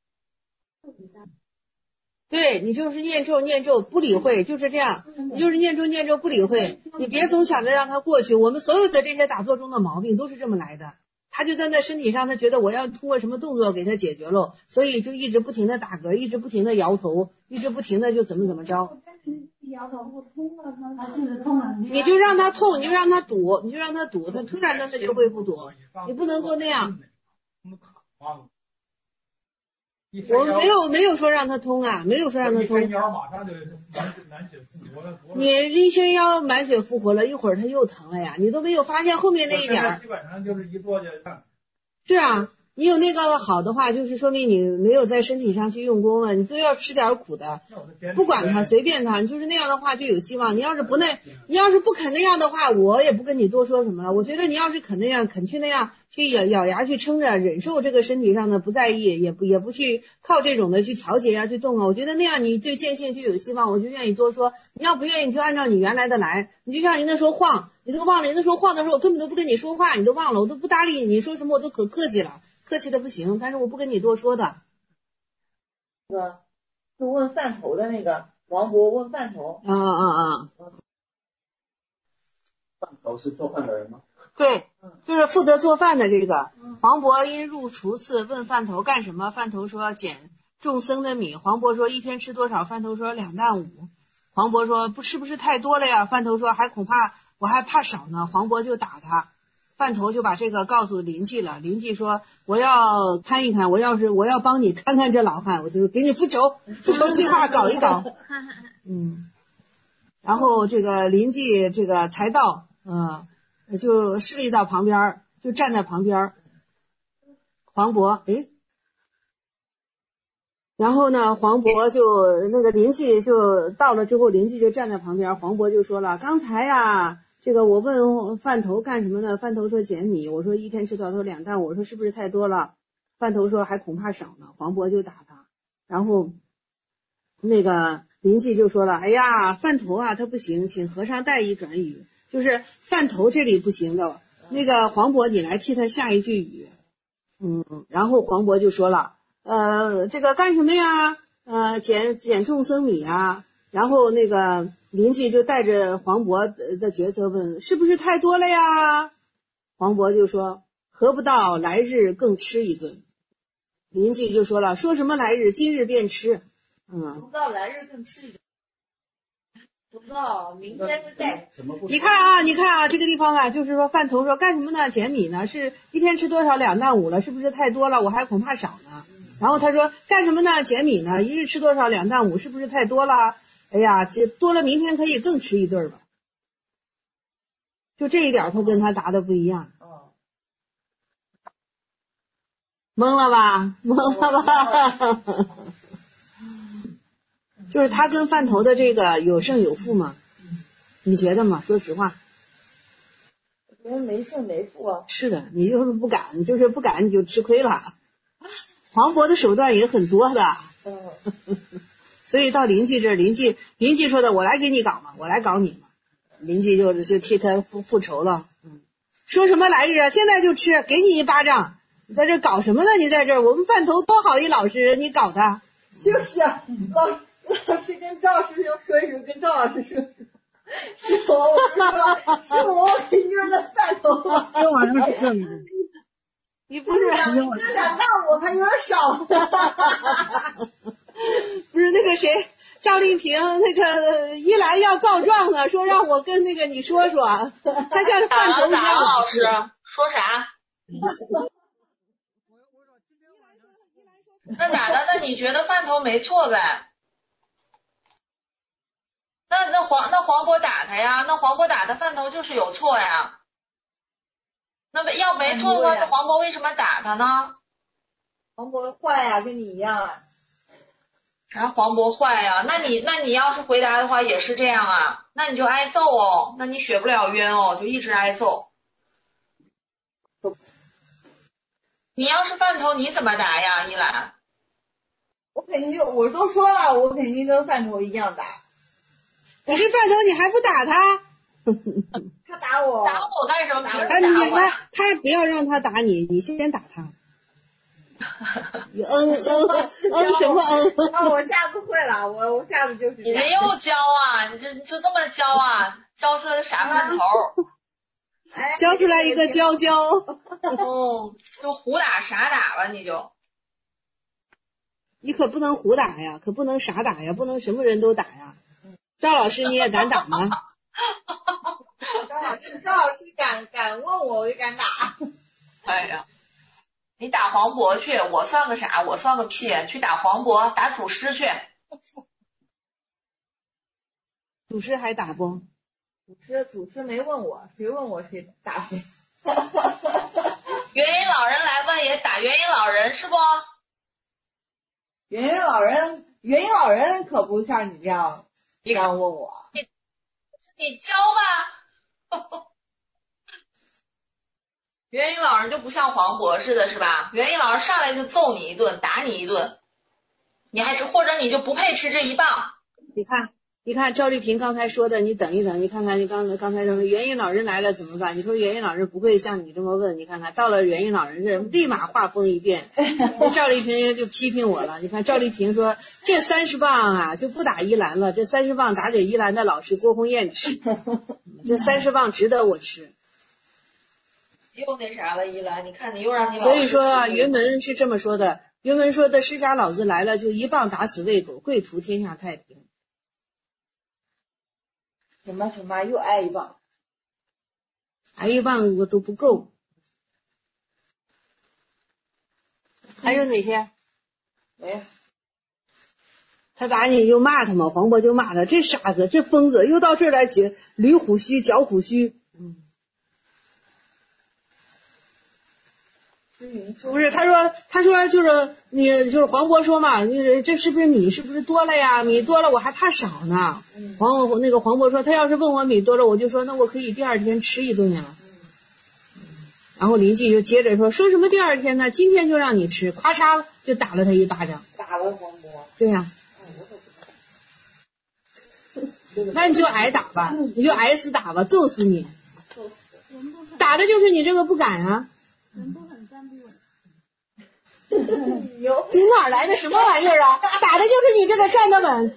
对，你就是念咒念咒不理会，就是这样，你就是念咒念咒不理会，你别总想着让它过去。我们所有的这些打坐中的毛病都是这么来的。他就在那身体上，他觉得我要通过什么动作给他解决了，所以就一直不停的打嗝，一直不停的摇头，一直不停的就怎么怎么着。 摇头不通了，他就是痛了。 你就让他痛，你就让他堵，你就让他堵，他突然的他就会不堵，你不能够那样。我没有没有说让他通啊，没有说让他通。 一伸腰马上就满血复活了。 你一伸腰满血复活了，一会儿他又疼了呀，你都没有发现后面那一点。 基本上就是一坐就看。 是啊，你有那个好的话，就是说明你没有在身体上去用功了，你都要吃点苦的，不管他随便他，就是那样的话就有希望。你要是不那，你要是不肯那样的话，我也不跟你多说什么了。我觉得你要是肯那样，肯去那样去咬咬牙去撑着，忍受这个身体上的不在意，也不也不去靠这种的去调节啊去动啊，我觉得那样你对见性就有希望，我就愿意多说。你要不愿意，你就按照你原来的来，你就像你那时候晃，你都忘了，你那时候晃的时候我根本都不跟你说话，你都忘了，我都不搭理你，你说什么我都可客气了。客气的不行，但是我不跟你多说的。 那个就问饭头的那个王博问饭头。 啊啊啊！ 饭头是做饭的人吗？ 对，就是负责做饭的这个。黄渤因入厨次问饭头干什么？饭头说捡众僧的米。黄渤说一天吃多少？饭头说两担五。黄渤说不是不是太多了呀？饭头说还恐怕我还怕少呢。黄渤就打他。饭头就把这个告诉邻居了，邻居说我要看一看，我要是我要帮你看看这老汉，我就给你复仇，复仇计划搞一搞。嗯，然后这个邻居这个才到，嗯、呃，就势力到旁边，就站在旁边。黄渤，哎，然后呢，黄渤就那个邻居就到了之后，邻居就站在旁边，黄渤就说了，刚才呀。这个我问饭头干什么呢？饭头说捡米，我说一天吃多少？两担，我说是不是太多了？饭头说还恐怕少呢。黄渤就打他，然后那个邻居就说了，哎呀，饭头啊，他不行，请和尚代一转语，就是饭头这里不行的，那个黄渤你来替他下一句语。嗯，然后黄渤就说了，呃，这个干什么呀？呃，捡捡众僧米啊。然后那个邻居就带着黄渤的角色问，是不是太多了呀？黄渤就说，何不到来日更吃一顿。邻居就说了，说什么来日，今日便吃。嗯， 不到来日更吃一顿，不到明天是再。 你看啊，你看啊，这个地方啊，就是说饭头说干什么呢？捡米呢？是一天吃多少？两担五了，是不是太多了？我还恐怕少呢。然后他说干什么呢？捡米呢？一日吃多少？两担五，是不是太多了？哎呀，这多了，明天可以更吃一顿吧。就这一点，他跟他答的不一样。懵了吧？懵了吧？ 就是他跟饭头的这个有胜有负吗？你觉得吗？说实话。 我觉得没胜没负啊。 是的，你就是不敢，你就是不敢，你就吃亏了。黄渤的手段也很多的。 嗯。 所以到林记这儿，林记林记说的，我来给你搞嘛，我来搞你嘛。林记就就替他复复仇了。嗯。说什么来着？现在就吃，给你一巴掌。你在这搞什么呢？你在这儿，我们饭头多好一老师，你搞他。 就是啊，老老师跟赵师兄说一说，跟赵老师说一说。是我，我是说，是我给你们的饭头。 这玩意儿是你不是这俩大我还有点少。 不是那个谁，赵丽萍那个一来要告状呢，说让我跟那个你说说，他像是饭头一样。 咋了，老师？说啥？那咋的？那你觉得饭头没错呗？那那黄那黄渤打他呀？那黄渤打他，饭头就是有错呀。那么要没错的话，这黄渤为什么打他呢？ 黄渤坏呀，跟你一样啊。 啥黄渤坏呀？那你那你要是回答的话也是这样啊？那你就挨揍哦，那你雪不了冤哦，就一直挨揍。你要是饭头，你怎么打呀？依兰， 我肯定就我都说了，我肯定跟饭头一样打。 你这饭头你还不打他？ 他打我， 打我干什么？ 他你他他不要让他打你，你先打他。嗯嗯嗯什么嗯？ 啊，我下次会了，我我下次就是。 你这又教啊？你这就这么教啊？教出来的傻饭头。 教出来一个娇娇。 哦，就胡打傻打了，你就。 你可不能胡打呀，可不能傻打呀，不能什么人都打呀。赵老师你也敢打吗？ 赵老师，赵老师敢敢问我，我就敢打。 哎呀，你打黄渤去，我算个啥？我算个屁！去打黄渤，打祖师去。 祖师还打不？ 祖师祖师没问我，谁问我谁打谁。 元音老人来问也打元音老人是不？ 元音老人，元音老人可不像你这样这样问我。 你你教吧。元音老人就不像黄渤似的，是吧？元音老人上来就揍你一顿，打你一顿，你还是或者你就不配吃这一棒。 你看，你看赵丽萍刚才说的，你等一等，你看看你刚才刚才说元音老人来了怎么办？你说元音老人不会像你这么问，你看看到了元音老人这立马话锋一变，赵丽萍就批评我了。你看赵丽萍说这三十磅啊就不打依兰了，这三十磅打给依兰的老师郭红艳吃，这三十磅值得我吃。 又那啥了，依兰，你看你又让你所以说啊，云门是这么说的，云门说的施家老子来了就一棒打死魏狗，跪图天下太平。 什么什么又挨一棒， 挨一棒我都不够。还有哪些？ 哎， 他打你就骂他嘛，黄渤就骂他，这傻子，这疯子，又到这儿来解捋虎须，搅虎须。嗯。不是，他说，他说就是你，就是黄渤说嘛，你这是不是米是不是多了呀？米多了我还怕少呢。嗯、黄那个黄渤说，他要是问我米多了，我就说那我可以第二天吃一顿呀。嗯、然后林记就接着说，说什么第二天呢？今天就让你吃，咔嚓就打了他一巴掌。 打了黄渤。 对呀、啊。那你就挨打吧，你就挨死打吧，揍死你。打的就是你这个不敢啊。 人都很站不稳。 你哪来的什么玩意儿啊？打的就是你这个站得稳。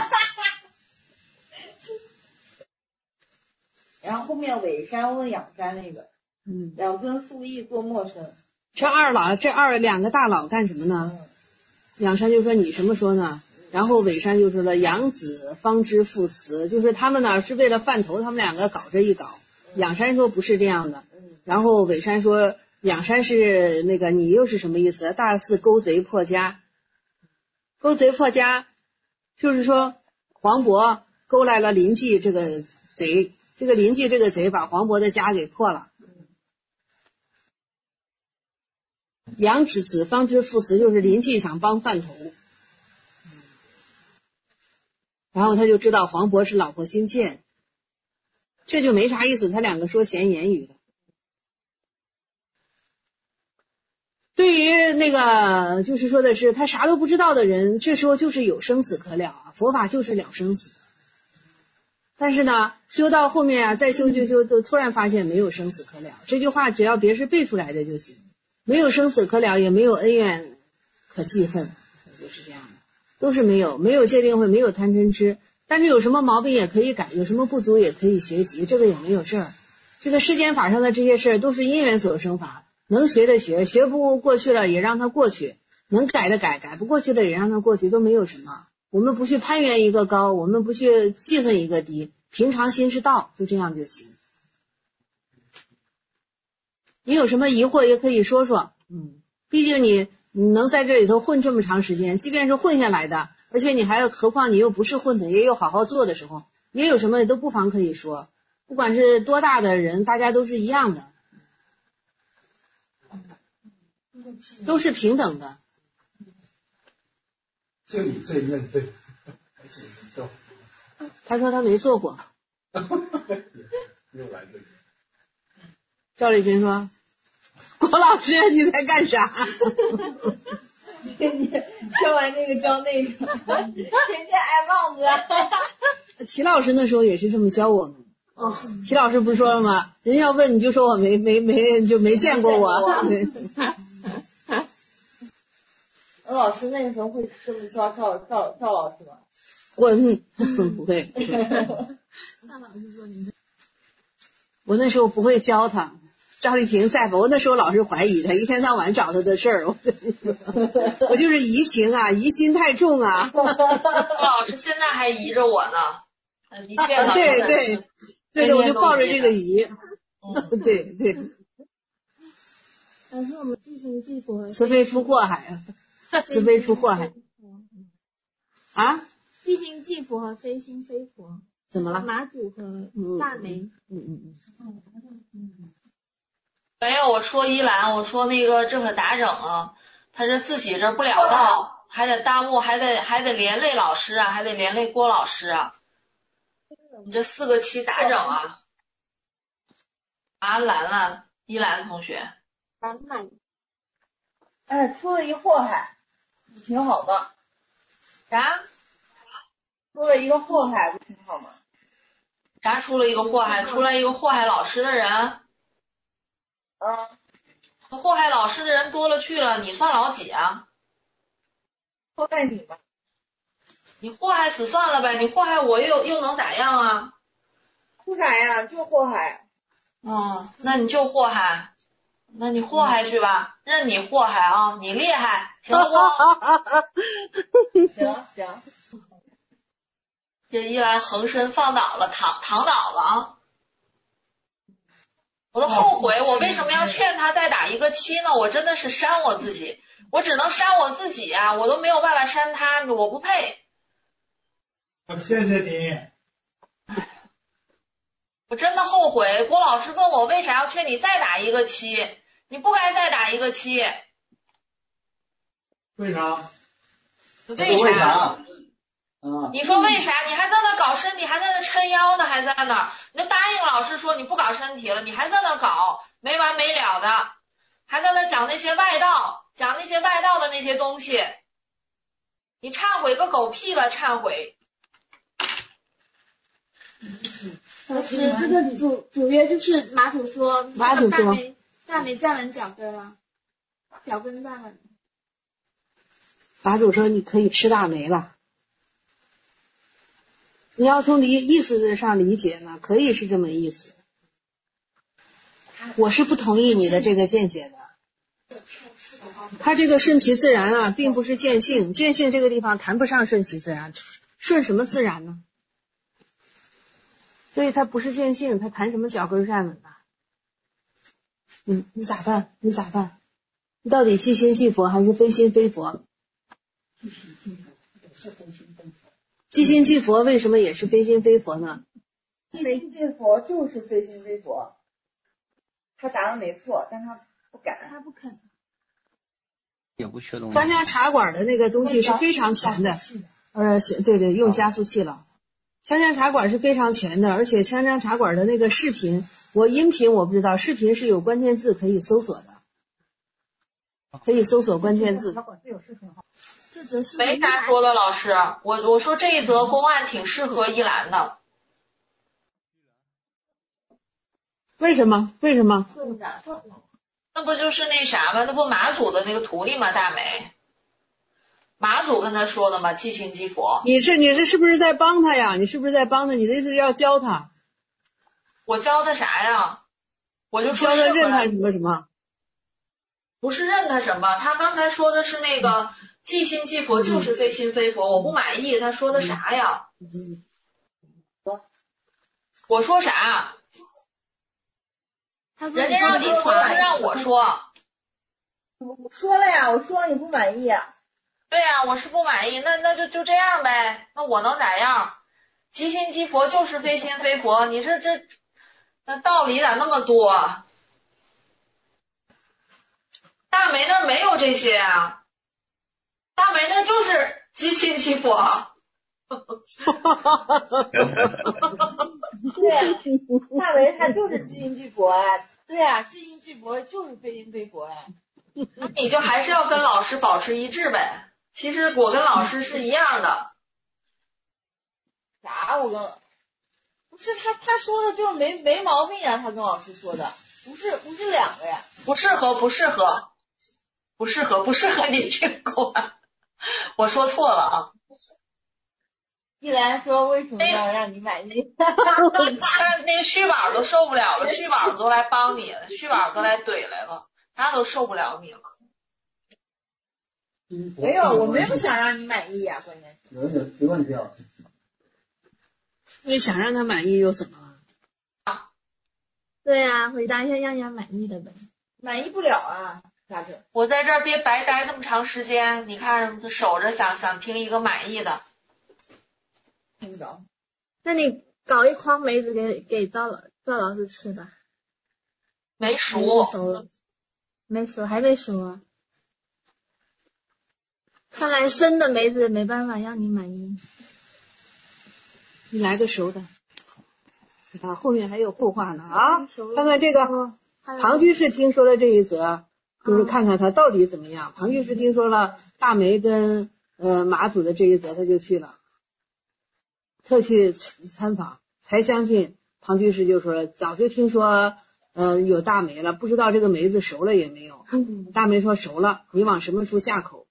然后后面尾山问仰山那个， 嗯， 两尊复议做陌生。 这二老，这二两个大佬干什么呢？嗯、仰山就说你什么说呢？然后尾山就说了养子方知父慈，就是他们呢是为了饭头，他们两个搞这一搞。仰山说不是这样的，然后尾山说。仰山是那个你又是什么意思？大肆勾贼破家，勾贼破家，就是说黄渤勾来了林记这个贼，这个林记这个贼把黄渤的家给破了。养子方知父慈，就是林记想帮饭头。 然后他就知道黄渤是老婆心切，这就没啥意思，他两个说闲言语的。对于那个就是说的是他啥都不知道的人，这时候就是有生死可了啊，佛法就是了生死。但是呢，修到后面啊，再修就修，都突然发现没有生死可了。这句话只要别是背出来的就行，没有生死可了，也没有恩怨可记恨，就是这样的，都是没有，没有戒定慧，没有贪嗔痴。但是有什么毛病也可以改，有什么不足也可以学习，这个也没有事儿。这个世间法上的这些事儿都是因缘所生法，能学的学，学不过去了也让它过去，能改的改，改不过去了也让它过去，都没有什么。我们不去攀援一个高，我们不去记恨一个低，平常心是道，就这样就行。你有什么疑惑也可以说说，嗯，毕竟你你能在这里头混这么长时间，即便是混下来的，而且你还何况你又不是混的，也有好好做的时候，也有什么都不妨可以说，不管是多大的人，大家都是一样的，都是平等的。 这里最认真，还是笑。 他说他没做过。 又来这个。 赵丽群说：“郭老师，你在干啥？” 你教完这个教那个，天天挨帽子。 齐老师那时候也是这么教我们。 哦， 齐老师不是说了吗？人要问你就说我没没没就没见过我。 那老师那个时候会这么教赵赵赵老师吗？ 滚，不会。 那老师说你， 我那时候不会教他。赵丽萍在吧？我那时候老是怀疑他，一天到晚找他的事儿。我我就是疑情啊，疑心太重啊。 赵老师现在还疑着我呢，一见到对对对对，我就抱着这个疑。 嗯， 对对。 老师，我们即行即佛， 慈悲出祸海啊！慈悲出祸海啊！ 即行即佛和非心非佛， 怎么了？ 马祖和大梅。 嗯嗯嗯。 没有，我说依兰，我说那个这可咋整啊？他这自己这不了道，还得耽误，还得还得连累老师啊，还得连累郭老师啊。你这四个期咋整啊？啊，兰兰，依兰同学。 满满。 哎，出了一祸害，挺好的。 啥？ 出了一个祸害，不挺好吗？ 啥出了一个祸害？出来一个祸害老师的人。 嗯。 祸害老师的人多了去了，你算老几啊？ 祸害你吧。 你祸害死算了呗，你祸害我又又能咋样啊？ 不咋样，就祸害。 嗯，那你就祸害。那你祸害去吧，任你祸害啊，你厉害，行不？ 行行。 这一来横身放倒了，躺躺倒了啊！我都后悔，我为什么要劝他再打一个七呢？我真的是扇我自己，我只能扇我自己啊，我都没有办法扇他，我不配。 我谢谢你。 我真的后悔，郭老师问我为啥要劝你再打一个七。你不该再打一个七。 为啥？ 为啥？为啥？ 啊！你说为啥？你还在那搞身体，还在那抻腰呢，还在那，你就答应老师说你不搞身体了，你还在那搞，没完没了的，还在那讲那些外道，讲那些外道的那些东西，你忏悔个狗屁吧，忏悔！ 老师，这个主主约就是马祖说， 马祖说。 大梅站稳脚跟了，脚跟站稳。 法主说你可以吃大梅了。你要从理意思上理解呢，可以是这么意思。我是不同意你的这个见解的。他这个顺其自然啊，并不是见性，见性这个地方谈不上顺其自然，顺什么自然呢？所以他不是见性，他谈什么脚跟站稳呢？嗯，你咋办？你咋办？你到底即心即佛还是非心非佛？即心即佛为什么也是非心非佛呢？ 即心即佛就是非心非佛，他答的没错，但他不敢， 他不肯。 也不缺东西。 咱家茶馆的那个东西是非常全的， 呃，对对，用加速器了。锵锵茶馆是非常全的，而且锵锵茶馆的那个视频，我音频我不知道，视频是有关键字可以搜索的，可以搜索关键字。 这则是没啥说的，老师，我我说这一则公案挺适合依兰的。 为什么？为什么？ 那不就是那啥吗？那不马祖的那个徒弟吗？大美，马祖跟他说的吗？即心即佛。 你是你是是不是在帮他呀？你是不是在帮他？你的意思是要教他？ 我教他啥呀？我就说教他认他什么什么？ 不是认他什么，他刚才说的是那个即心即佛就是非心非佛，我不满意，他说的啥呀？我说啥？人家让你说，不让我说。 我说了呀，我说你不满意啊。 对呀，我是不满意，那那就就这样呗，那我能咋样？即心即佛就是非心非佛，你这这那道理咋那么多？大梅那没有这些啊，大梅那就是即心即佛。 对，大梅他就是即心即佛啊，对啊，即心即佛就是非心非佛啊。 那你就还是要跟老师保持一致呗。其实我跟老师是一样的。 啥？我跟不是他他说的就是没没毛病啊，他跟老师说的不是不是两个呀。 不适合不适合不适合不适合你这个公案，我说错了啊。 依兰说为什么要让你满意？ 但那个旭宝都受不了了，旭宝都来帮你了，旭宝都来怼来了，他都受不了你了。 没有，我没有想让你满意啊，关键是。 有有有问题啊？ 你想让他满意又怎么了？ 对啊，回答一下让人满意的呗。 满意不了啊，咋整？ 我在这儿别白待那么长时间，你看守着想想听一个满意的。 听不着。 那你搞一筐梅子给给赵老赵老师吃吧。 没熟。 没熟了，没熟，还没熟啊。看来生的梅子没办法让你满意。 你来个熟的，啊，后面还有后话呢啊！看看这个，庞居士听说了这一则，就是看看他到底怎么样。庞居士听说了大梅跟呃马祖的这一则，他就去了，特去参访，才相信。庞居士就说，早就听说呃有大梅了，不知道这个梅子熟了也没有。大梅说熟了，你往什么处下口？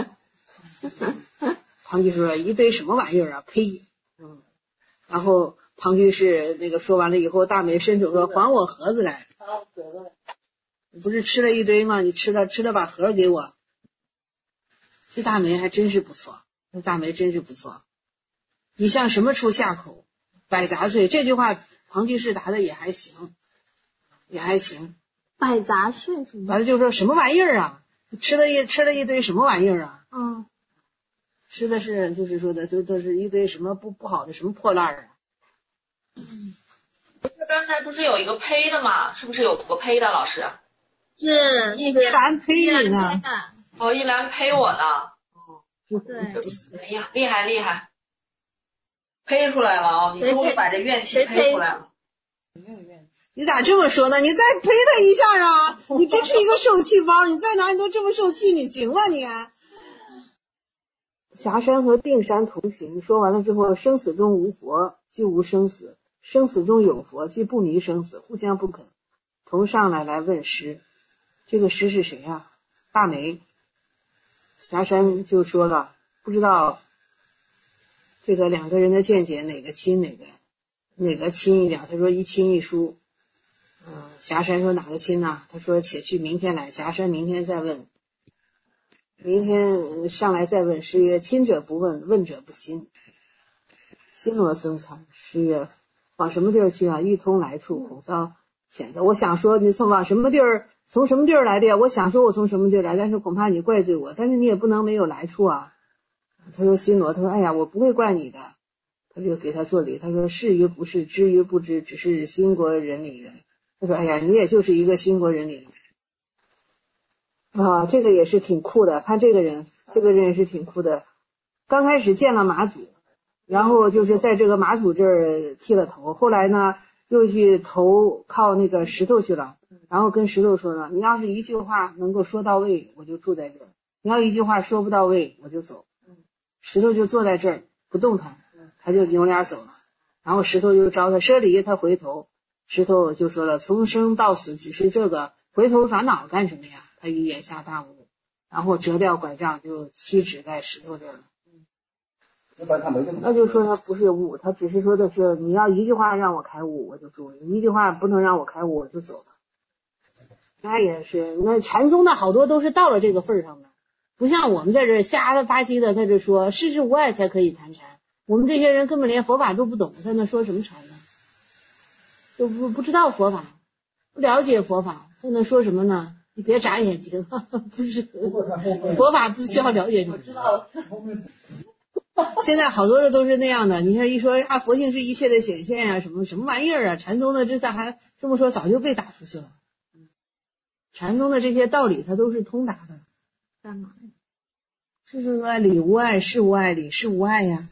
庞居士说一堆什么玩意儿啊，呸！嗯。然后庞居士那个说完了以后，大梅伸手说还我盒子来。你不是吃了一堆吗？你吃了吃了把盒给我。这大梅还真是不错，这大梅真是不错。你向什么处下口？百杂碎。这句话庞居士答的也还行，也还行。 百杂碎什么？ 完了就说什么玩意儿啊？吃了一吃了一堆什么玩意儿啊？ 嗯。 吃的是就是说的都都是一堆什么不不好的什么破烂啊。 嗯，不是刚才不是有一个胚的吗？是不是有个胚的老师？ 是一兰胚你呢？ 哦，一兰胚我呢。 嗯，对。 哎呀，厉害厉害，胚出来了啊！你终于把这怨气胚出来了。 你咋这么说呢？你再胚他一下啊！你真是一个受气包，你在哪你都这么受气，你行吗你？霞山和定山同行，说完了之后，生死中无佛，即无生死；生死中有佛，即不迷生死。互相不肯，同上来来问师。这个师是谁啊？大梅。霞山就说了，不知道这个两个人的见解哪个亲哪个哪个亲一点。他说一亲一疏。嗯，霞山说哪个亲呢？他说且去明天来。霞山明天再问。明天上来再问。师曰亲者不问，问者不亲。新罗僧参。师曰往什么地儿去啊？欲通来处，恐遭谴责。我想说你从往什么地儿从什么地儿来的呀？我想说我从什么地儿来，但是恐怕你怪罪我，但是你也不能没有来处啊。他说新罗，他说哎呀我不会怪你的。他就给他做礼，他说是与不是，知与不知，只是新国人理人。他说哎呀你也就是一个新国人理人。啊，这个也是挺酷的，看这个人，这个人也是挺酷的。 刚开始见了马祖，然后就是在这个马祖这儿剃了头，后来呢又去头靠那个石头去了，然后跟石头说了，你要是一句话能够说到位，我就住在这儿；你要一句话说不到位，我就走。石头就坐在这儿不动弹，他就扭脸走了。然后石头就招他舍离，他回头，石头就说了，从生到死只是这个，回头烦恼干什么呀？他于眼下大悟，然后折掉拐杖就击指在石头这儿了。那就说他不是悟，他只是说的是你要一句话让我开悟我就住，你一句话不能让我开悟我就走了。那也是，那禅宗的好多都是到了这个份上的，不像我们在这瞎了吧唧的在这说世事无碍才可以谈禅，我们这些人根本连佛法都不懂，在那说什么禅呢？就不不知道佛法，不了解佛法，在那说什么呢？你别眨眼睛，呵呵不是佛法不需要了解什么。 知道了。 现在好多的都是那样的，你看一说啊，佛性是一切的显现啊，什么什么玩意儿啊，禅宗的这咋还这么说，早就被打出去了。禅宗的这些道理它都是通达的。干嘛呀？世事无碍，理无碍，事无碍，理事无碍呀。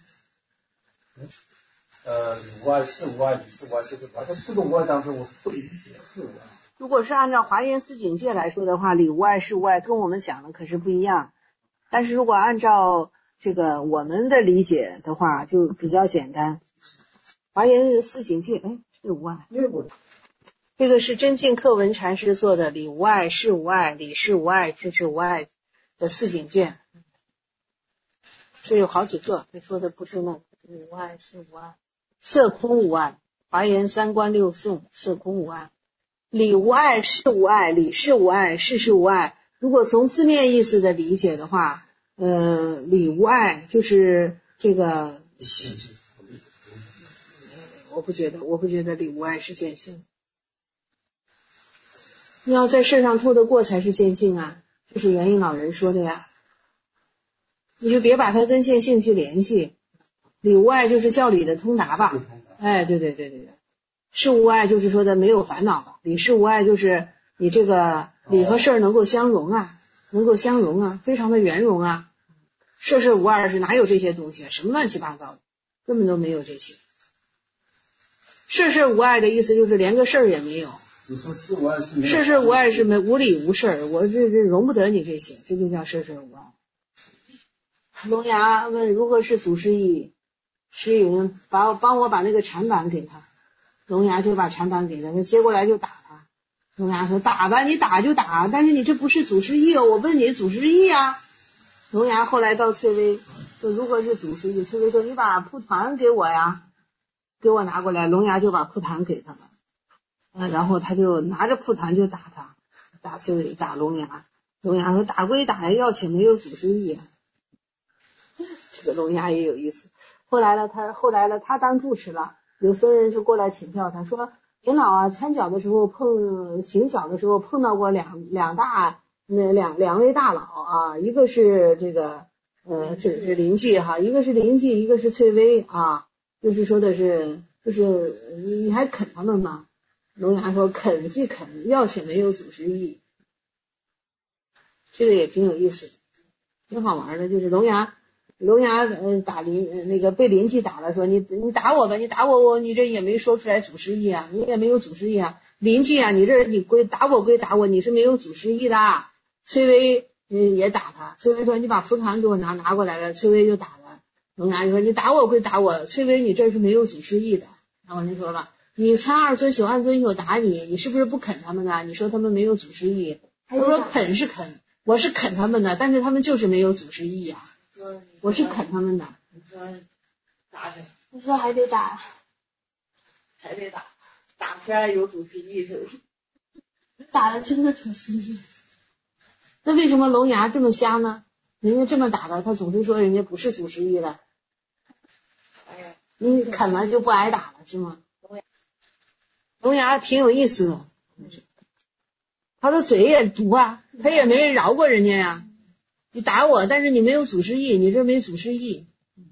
呃，理无碍，事无碍，理事无碍，事无碍。这四个无碍当中，我不理解事无碍。 如果是按照华严四境界来说的话，理无碍，事无碍跟我们讲的可是不一样。但是如果按照这个我们的理解的话，就比较简单。华严四境界，哎，事无碍。这个是真净克文禅师做的理无碍，事无碍，理事无碍，事事无碍的四境界。这有好几个，你说的不是那理无碍，事无碍，色空无碍。华严三观六颂，色空无碍，理无碍，事无碍，理事无碍，事事无碍。如果从字面意思的理解的话，呃，理无碍就是这个，我不觉得，我不觉得理无碍是见性。你要在世上透得过才是见性啊，这是元应老人说的呀。你就别把它跟见性去联系，理无碍就是教理的通达吧。哎，对对对对对，事无碍就是说的没有烦恼吧，理事无碍就是你这个理和事儿能够相融啊，能够相融啊，非常的圆融啊。事事无碍是哪有这些东西啊？什么乱七八糟的，根本都没有这些。事事无碍的意思就是连个事儿也没有。 你说事无碍是没有？ 事事无碍是没无理无事儿，我这这容不得你这些，这就叫事事无碍。龙牙问如何是祖师意，诗云把我帮我把那个禅板给他，龙牙就把禅板给他，他接过来就打他。龙牙说打吧，你打就打，但是你这不是祖师意哦，我问你祖师意啊。龙牙后来到翠微说如何是祖师意，翠微说你把蒲团给我呀，给我拿过来，龙牙就把蒲团给他了。嗯，然后他就拿着蒲团就打他，打翠微，打龙牙。龙牙说打归打，要且没有祖师意啊。这个龙牙也有意思。后来了，他后来了，他当住持了，有僧人就过来请教他说，元老啊，参脚的时候碰行脚的时候碰到过两两大那两两位大佬啊，一个是这个呃这是临济哈，一个是临济，一个是翠微啊，就是说的是就是你还啃他们吗？龙牙说啃即啃，要且没有祖师意。这个也挺有意思的，挺好玩的，就是龙牙龙牙嗯打林那个被临济打了，说你你打我吧，你打我我你这也没说出来祖师意啊，你也没有祖师意啊，临济啊你这你归打我归打我，你是没有祖师意的。崔薇嗯也打他，崔薇说你把蒲团给我拿拿过来了，崔薇就打了。龙牙就说你打我归打我，崔薇你这是没有祖师意的。然后人说了，你参二尊宿暗尊有打你，你是不是不啃他们呢？你说他们没有祖师意，他说啃是啃，我是啃他们的，但是他们就是没有祖师意啊，我是啃他们的。 你说打他， 我说还得打， 还得打，打不出来有祖师意是不是？ 打了真的祖师意。 那为什么龙牙这么瞎呢？人家这么打的，他总是说人家不是祖师意了。 哎呀， 你啃了就不挨打了是吗？龙牙挺有意思的，他的嘴也毒啊，他也没饶过人家呀。你打我，但是你没有祖师意，你这没祖师意，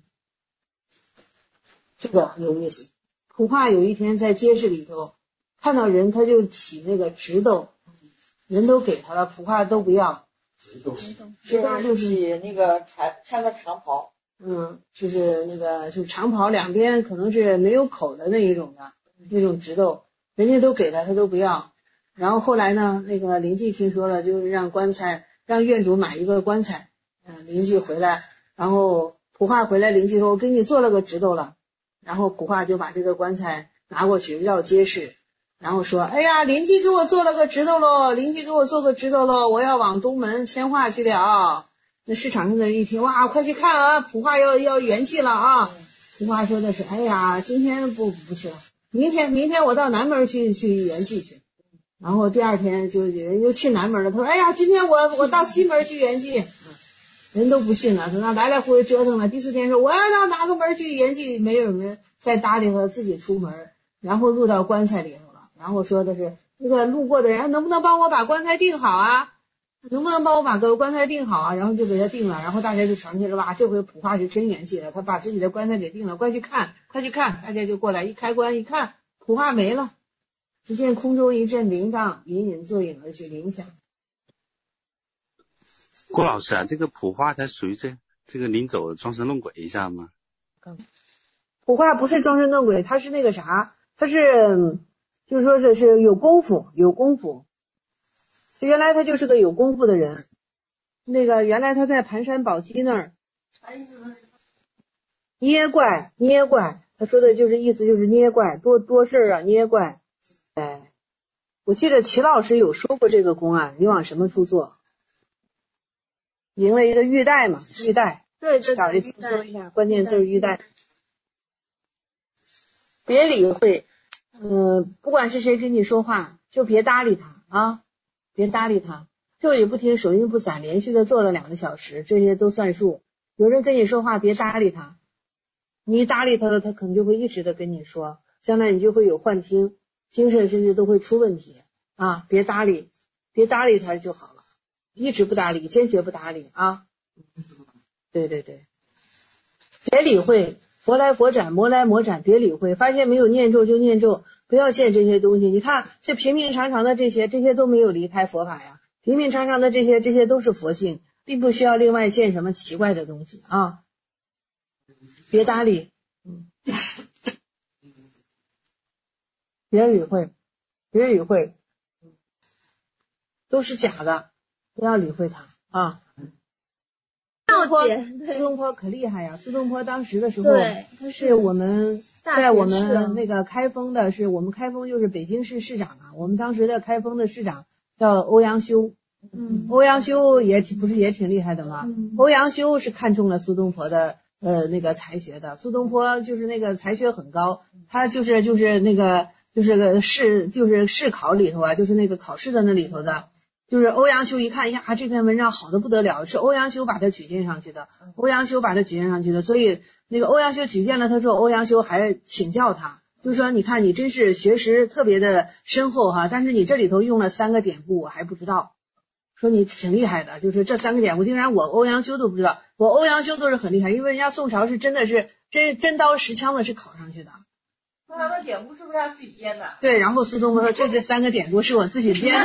这个很有意思。普化有一天在街市里头看到人，他就起那个直斗，人都给他了，普化都不要。 直斗， 直斗就是那个穿穿个长袍， 嗯，就是那个就是长袍两边可能是没有口的那一种的那种直斗，人家都给他，他都不要。然后后来呢，那个灵济听说了，就是让棺材让院主买一个棺材，嗯，灵济回来，然后普化回来，灵济说我给你做了个直斗了，然后普化就把这个棺材拿过去绕街市，然后说，哎呀，灵济给我做了个直斗喽，灵济给我做个直斗喽，我要往东门迁化去了。那市场上的人一听，哇，快去看啊，普化要要圆寂了啊！普化说的是，哎呀，今天不不去了，明天明天我到南门去去圆寂去。然后第二天就人又去南门了，他说，哎呀，今天我我到西门去圆寂。人都不信了，说那来来回回折腾了。第四天说我要到哪个门去圆寂，没有人再搭理他，自己出门，然后入到棺材里头了。然后说的是那个路过的人能不能帮我把棺材定好啊？能不能帮我把个棺材定好啊？然后就给他定了，然后大家就传出去了，哇，这回普化是真圆寂了，他把自己的棺材给定了，快去看，快去看，大家就过来一开棺一看，普化没了，只见空中一阵铃铛，隐隐作影而去，铃响。 郭老师啊，这个普化它属于这这个临走装神弄鬼一下吗？ 普化不是装神弄鬼，他是那个啥，他是就是说是是有功夫，有功夫。原来他就是个有功夫的人，那个原来他在盘山宝鸡那儿捏怪捏怪，他说的就是意思就是捏怪，多多事啊捏怪。哎，我记得齐老师有说过这个公案，你往什么处做？赢了一个玉带嘛，玉带。 对对找一次说一下，关键字玉带。别理会，呃，不管是谁跟你说话，就别搭理他啊。别搭理他，就也不听，手音不散，连续的做了两个小时，这些都算数。有人跟你说话，别搭理他，你一搭理他了，他可能就会一直的跟你说，将来你就会有幻听，精神甚至都会出问题啊！别搭理，别搭理他就好了，一直不搭理，坚决不搭理啊！对对对，别理会，佛来佛斩，魔来魔斩，别理会，发现没有念咒就念咒。不要见这些东西，你看这平平常常的这些，这些都没有离开佛法呀。平平常常的这些，这些都是佛性，并不需要另外见什么奇怪的东西啊！别搭理，嗯，别理会，别理会，都是假的，不要理会他啊。苏东坡，苏东坡可厉害呀！苏东坡当时的时候， 对， 是我们。在我们那个开封的是我们开封就是北京市市长啊，我们当时的开封的市长叫欧阳修，嗯，欧阳修也不是也挺厉害的吗？嗯、欧阳修是看中了苏东坡的呃那个才学的，苏东坡就是那个才学很高，他就是就是那个就是个试就是试考里头啊，就是那个考试的那里头的。就是欧阳修一看呀，这篇文章好的不得了，是欧阳修把他举荐上去的，欧阳修把他举荐上去的，所以那个欧阳修举荐了他之后，欧阳修还请教他，就说你看你真是学识特别的深厚哈，但是你这里头用了三个典故我还不知道，说你挺厉害的，就是这三个典故竟然我欧阳修都不知道，我欧阳修都是很厉害，因为人家宋朝是真的是真真刀实枪的是考上去的。 那他的典故是不是他自己编的？ 对，然后苏东坡说这这三个典故是我自己编的。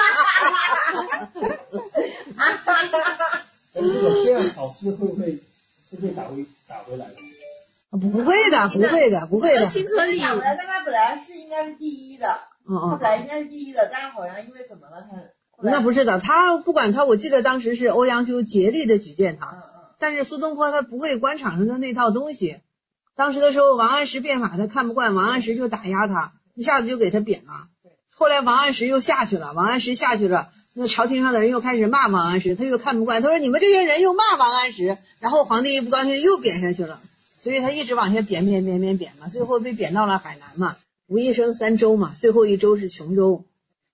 如果这样考试会不会会被打回打回来的？ 不会的，不会的，不会的。 亲和力。 打回来，但他本来是应该是第一的， 嗯嗯， 他本来应该是第一的，但是好像因为怎么了他？ 那不是的，他不管他，我记得当时是欧阳修竭力的举荐他， 嗯嗯， 但是苏东坡他不会官场上的那套东西。当时的时候，王安石变法他看不惯，王安石就打压他，一下子就给他贬了。后来王安石又下去了，王安石下去了，那朝廷上的人又开始骂王安石，他又看不惯，他说你们这些人又骂王安石，然后皇帝一不高兴又贬下去了，所以他一直往下贬贬贬贬贬嘛，最后被贬到了海南嘛，吴一生三州嘛，最后一州是琼州。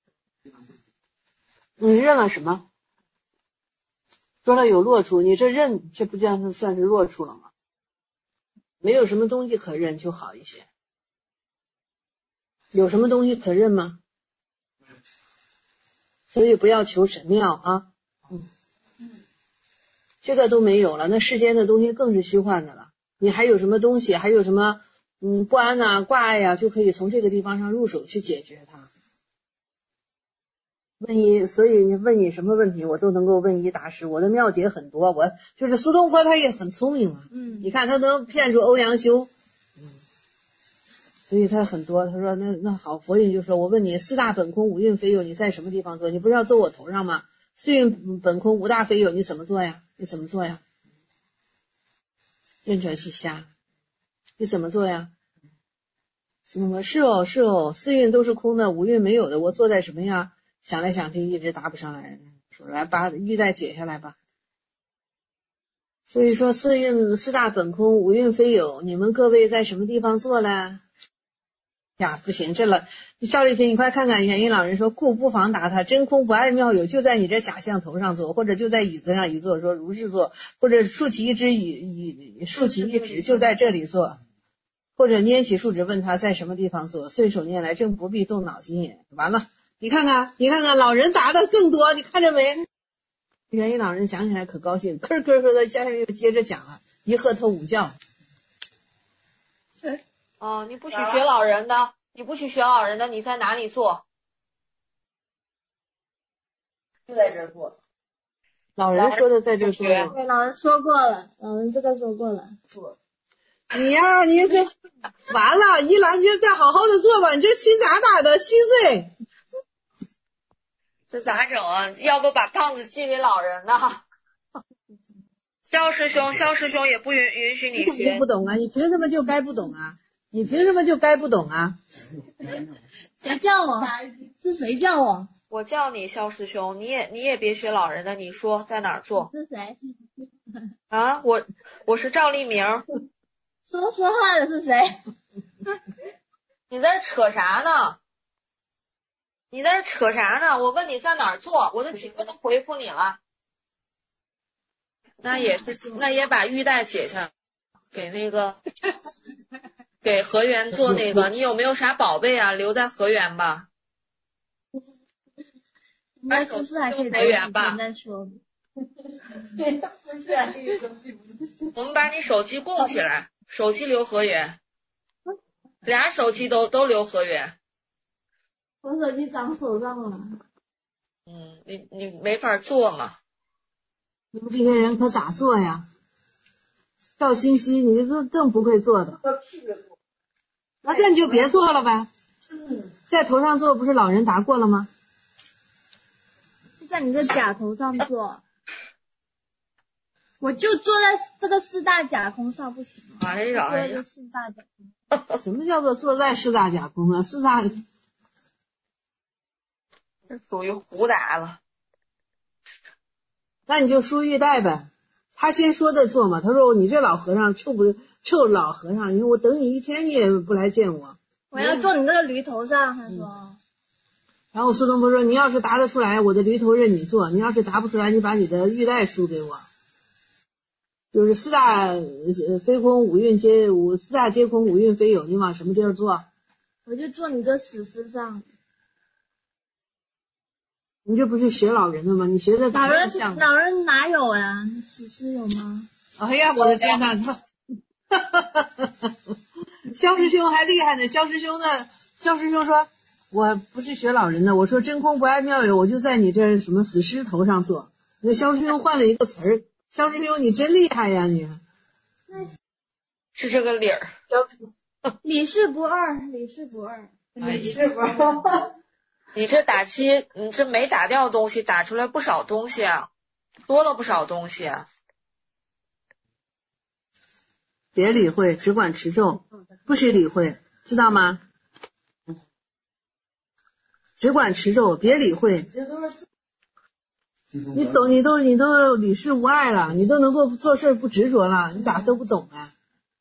你认了什么？说了有落处，你这认这不这样算是落处了吗？没有什么东西可认就好一些。有什么东西可认吗？所以不要求神庙啊，嗯，这个都没有了，那世间的东西更是虚幻的了。你还有什么东西，还有什么嗯不安呐、挂碍呀，就可以从这个地方上入手去解决它。 问一，所以你问你什么问题，我都能够问一答十。我的妙解很多，我就是苏东坡，他也很聪明嘛。 嗯， 你看他能骗住欧阳修，嗯，所以他很多。他说那那好，佛印就说，我问你，四大本空，五蕴非有，你在什么地方做？你不是要坐我头上吗？四蕴本空，五大非有，你怎么做呀？你怎么做呀？任者其瞎，你怎么做呀？什么是哦是哦，四蕴都是空的，五蕴没有的，我坐在什么呀？想来想去一直答不上来，说来把玉带解下来吧。所以说四蕴四大本空，五蕴非有，你们各位在什么地方坐了？呀，不行，这了，赵丽萍，你快看看，元音老人说，故不妨答他，真空不爱妙有，就在你这假象头上坐，或者就在椅子上一坐，说如是坐，或者竖起一只椅椅，竖起一指就在这里坐，或者拈起树指问他在什么地方坐，顺手拈来，正不必动脑筋也。完了。你看看，你看看，老人答的更多，你看着没？元音老人想起来可高兴，吭吭吭的，下面又接着讲了，一喝头午觉。 哦，你不许学老人的，你不许学老人的，你在哪里坐？ 就在这儿坐。 老人说的在这儿坐。 对，老人说过了，老人这个说过了。 你呀、啊，你这完了，一兰，你就再好好的做吧，你这心咋打的？稀碎。 这咋整啊？要不把胖子寄给老人呢？肖师兄，肖师兄也不允允许你学。 你不懂啊？你凭什么就该不懂啊？你凭什么就该不懂啊？ 谁叫我？是谁叫我？ 我叫你肖师兄，你也你也别学老人的，你说在哪儿坐？ 是谁？ 啊，我我是赵丽明。 说说话的是谁？ 你在这扯啥呢？你在这扯啥呢？我问你在哪儿坐，我都几个都回复你了。那也是，那也把玉带解下，给那个给河源做那个。你有没有啥宝贝啊？留在河源吧。 那是不是还可以河源吧？ 再说。 我们把你手机供起来，手机留河源，俩手机都都留河源。 我手机长手上了。 嗯，你你没法做嘛。 你们这些人可咋做呀？赵欣欣，你更更不会做的。那这你就别做了呗。在头上做不是老人答过了吗？ 就在你这甲头上坐。我就坐在这个四大甲空上不行吗？ 哎呀哎呀！ 四大甲空。什么叫做坐在四大甲空啊？四大。 这属于胡答了。 那你就输玉带呗。他先说的做嘛，他说你这老和尚臭不臭老和尚，你说我等你一天你也不来见我。 我要坐你这个驴头上，他说。嗯、 然后苏东坡说，你要是答得出来，我的驴头任你坐；你要是答不出来，你把你的玉带输给我。就是四大非空，五蕴皆五四大皆空，五蕴非有，你往什么地儿坐？ 我就坐你这死尸上。 你这不是学老人的吗？你学的老人老人哪有呀？死尸有吗？ 哎呀，我的天哪！肖师兄还厉害呢，肖师兄呢？肖师兄说，我不是学老人的，我说真空不爱妙有，我就在你这什么死尸头上坐。那肖师兄换了一个词儿，肖师兄你真厉害呀你！ 是这个理儿。 理事不二，理事不二， 理事不二。 你这打七，你这没打掉东西，打出来不少东西啊，多了不少东西啊。 别理会，只管持咒，不许理会，知道吗？只管持咒，别理会。你懂，你都你都理事无碍了，你都能够做事不执着了，你咋都不懂啊？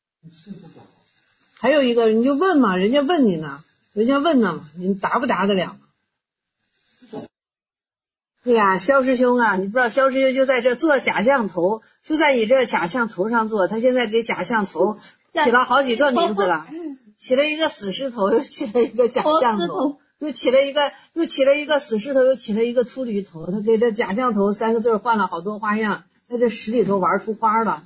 还有一个，你就问嘛，人家问你呢，人家问呢嘛，你答不答得了？对呀，肖师兄啊，你不知道肖师兄就在这做假象头，就在你这假象头上做，他现在给假象头起了好几个名字了，起了一个死尸头，又起了一个假象头，又起了一个又起了一个死尸头，又起了一个秃驴头，他给这假象头三个字换了好多花样，在这屎里头玩出花了。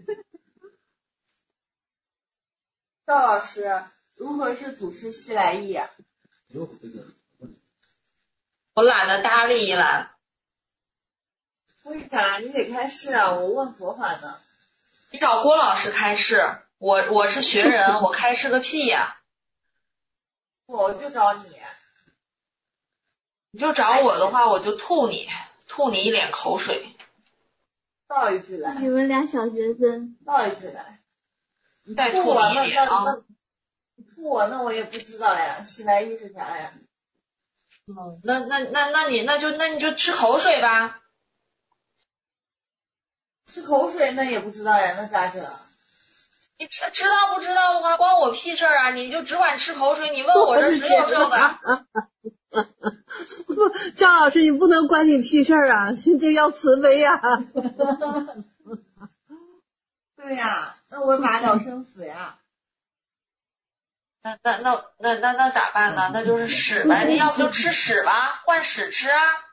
赵老师，如何是祖师西来意啊？ 我懒得搭理一兰。 为啥？你得开示啊！我问佛法呢。 你找郭老师开示，我我是学人，我开示个屁呀！ 我就找你。 你就找我的话，我就吐你，吐你一脸口水。 倒一句来。 你们俩小学生。 倒一句来。 你再吐我吐你一脸啊！ 你吐我，那我也不知道呀。西来意是啥呀？ 嗯，那那那那你那就那你就吃口水吧。 吃口水那也不知道呀，那咋整？ 你知知道不知道的话，关我屁事儿啊！你就只管吃口水，你问我这只有这个。 不，张老师，你不能关你屁事儿啊，现在要慈悲呀、啊。 对呀，那我咋了生死呀？ 那那那那那那咋办呢？那就是屎呗，你要不就吃屎吧，换屎吃啊。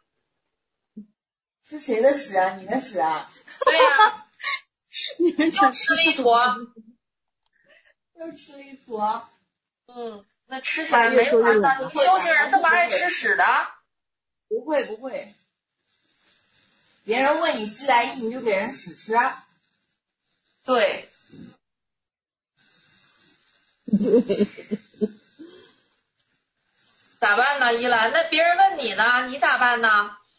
吃谁的屎啊？你的屎啊？ 对呀、啊，你们就吃了一坨， 又吃了一坨。 嗯，那吃起来没完的。你修行人这么爱吃屎的？ 不会不会，别人问你西来意，你就给人屎吃啊。 对。 对。 咋办呢，依兰？那别人问你呢，你咋办呢？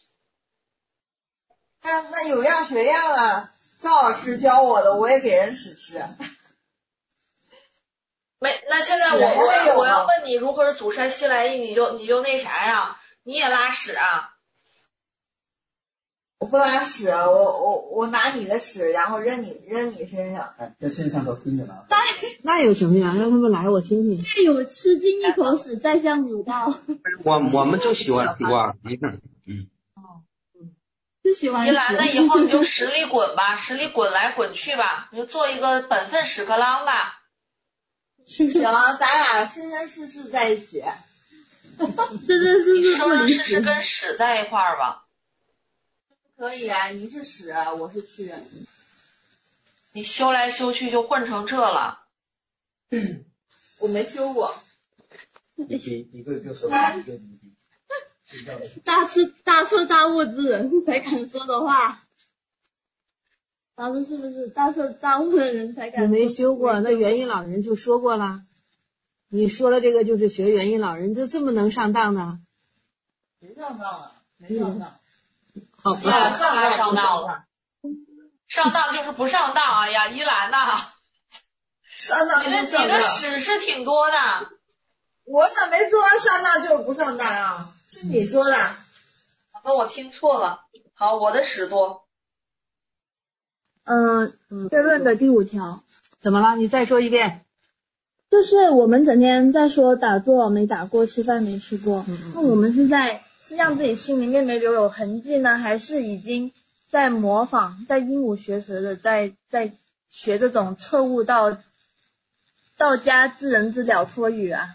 那那有样学样啊，赵老师教我的，我也给人屎吃。 没，那现在我我我要问你如何阻塞西来意，你就你就那啥呀？你也拉屎啊？ 我不拉屎，我我我拿你的屎，然后扔你扔你身上。 哎，在线上都听着呢。 那有什么呀？让他们来，我听听。 再有吃进一口屎，再向你道。 我我们就喜欢吃瓜，没事，嗯。 就喜欢依兰，那以后你就屎里滚吧，屎里滚来滚去吧，你就做一个本分屎壳郎吧。 行，咱俩生生世世在一起。 生生世世生生世世跟屎在一块儿吧。 可以啊，你是屎，我是蛆。 你修来修去就混成这了。 我没修过。 一比一个一个手，一个一比。 大彻大彻大悟之人才敢说的话，老师是不是大彻大悟的人才敢？ 你没修过，那元音老人就说过了。你说了这个就是学元音老人，就这么能上当呢？ 没上当啊，没上当。 好吧， 上当上当了，上当就是不上当啊呀，依兰呐， 上当你的你的屎是挺多的。 我咋没说上当就是不上当啊？是你说的。 那我听错了。好，我的屎多。 嗯，辩论的第五条。 怎么了？你再说一遍。 就是我们整天在说打坐没打过，吃饭没吃过，嗯、那我们是在是让自己心里面没留有痕迹呢，还是已经在模仿，在鹦鹉学舌的在在学这种彻悟道道家知人之了脱语啊？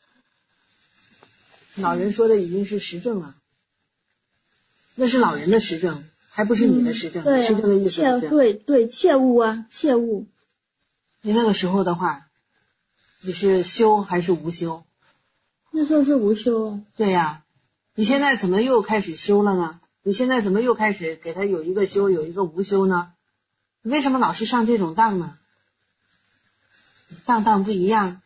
老人说的已经是实证了，那是老人的实证，还不是你的实证。 嗯、对、啊， 实证的意思是对对，切悟啊，切悟。 你那个时候的话，你是修还是无修？ 那时候是无修啊。 对呀、啊，你现在怎么又开始修了呢？你现在怎么又开始给他有一个修，有一个无修呢？为什么老是上这种当呢？当当不一样。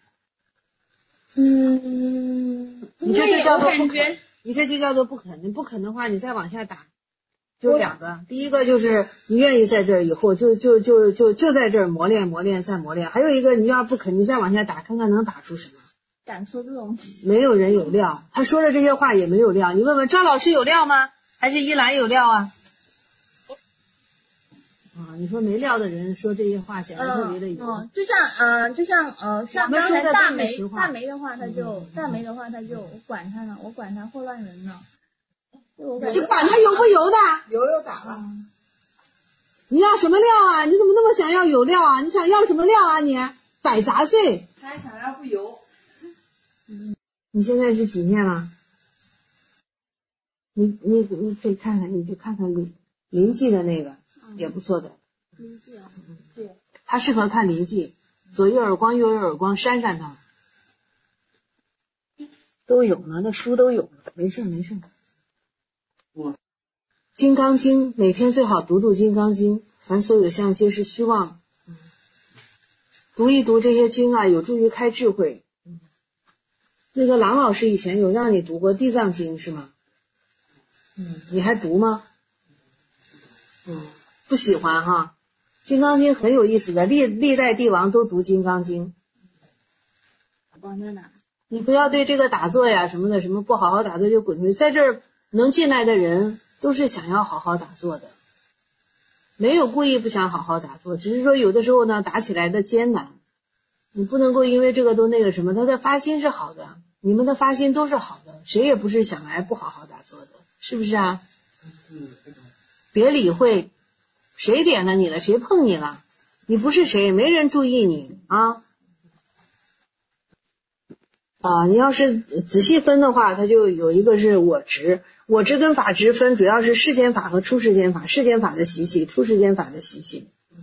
嗯， 你这就叫做不肯，你这就叫做不肯。你不肯的话，你再往下打，就两个。第一个就是你愿意在这儿以后就就就就就在这儿磨练磨练再磨练。还有一个你要不肯，你再往下打，看看能打出什么。 敢说这种？ 没有人有料，他说的这些话也没有料。你问问赵老师有料吗？还是依兰有料啊？啊，你说没料的人说这些话显得特别的有。 嗯，就像嗯、呃，就像呃，像刚才大梅大梅的话，他就、嗯、大梅的话，他就我管他呢，我管他祸乱人呢。我你管他油不油的？ 油又咋了？ 你要什么料啊？你怎么那么想要有料啊？你想要什么料啊你？百杂碎。 他还想要不油。 嗯，你现在是几念了？你你你可以看看，你去看看临临记的那个。也不错的， 临记啊，对， 他适合看临记，左一耳光，右一耳光，扇扇他，都有呢，那书都有，没事没事。 金刚经每天最好读读金刚经，凡所有相皆是虚妄。读一读这些经啊，有助于开智慧。那个郎老师以前有让你读过地藏经是吗？嗯，你还读吗？嗯，不喜欢哈。金刚经很有意思的，历历代帝王都读金刚经。 光在哪？ 你不要对这个打坐呀什么的什么不好好打坐就滚出去。在这儿能进来的人都是想要好好打坐的，没有故意不想好好打坐，只是说有的时候呢打起来的艰难，你不能够因为这个都那个什么。他的发心是好的，你们的发心都是好的，谁也不是想来不好好打坐的，是不是啊？别理会谁点了你了，谁碰你了，你不是谁，没人注意你啊。啊，你要是仔细分的话，它就有一个是我执，我执跟法执分主要是世间法和出世间法，世间法的习气，出世间法的习气。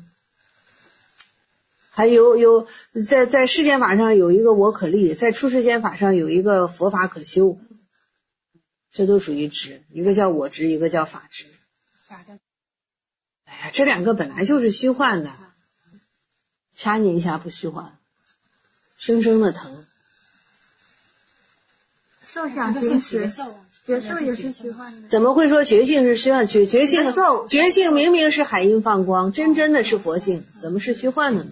还有有在在世间法上有一个我可立，在出世间法上有一个佛法可修，这都属于执，一个叫我执，一个叫法执。哎呀，这两个本来就是虚幻的，掐你一下不虚幻，生生的疼。 受想行识，觉受也是虚幻的。 怎么会说觉性是虚幻？觉觉性觉性明明是海印放光，真真的是佛性，怎么是虚幻的呢？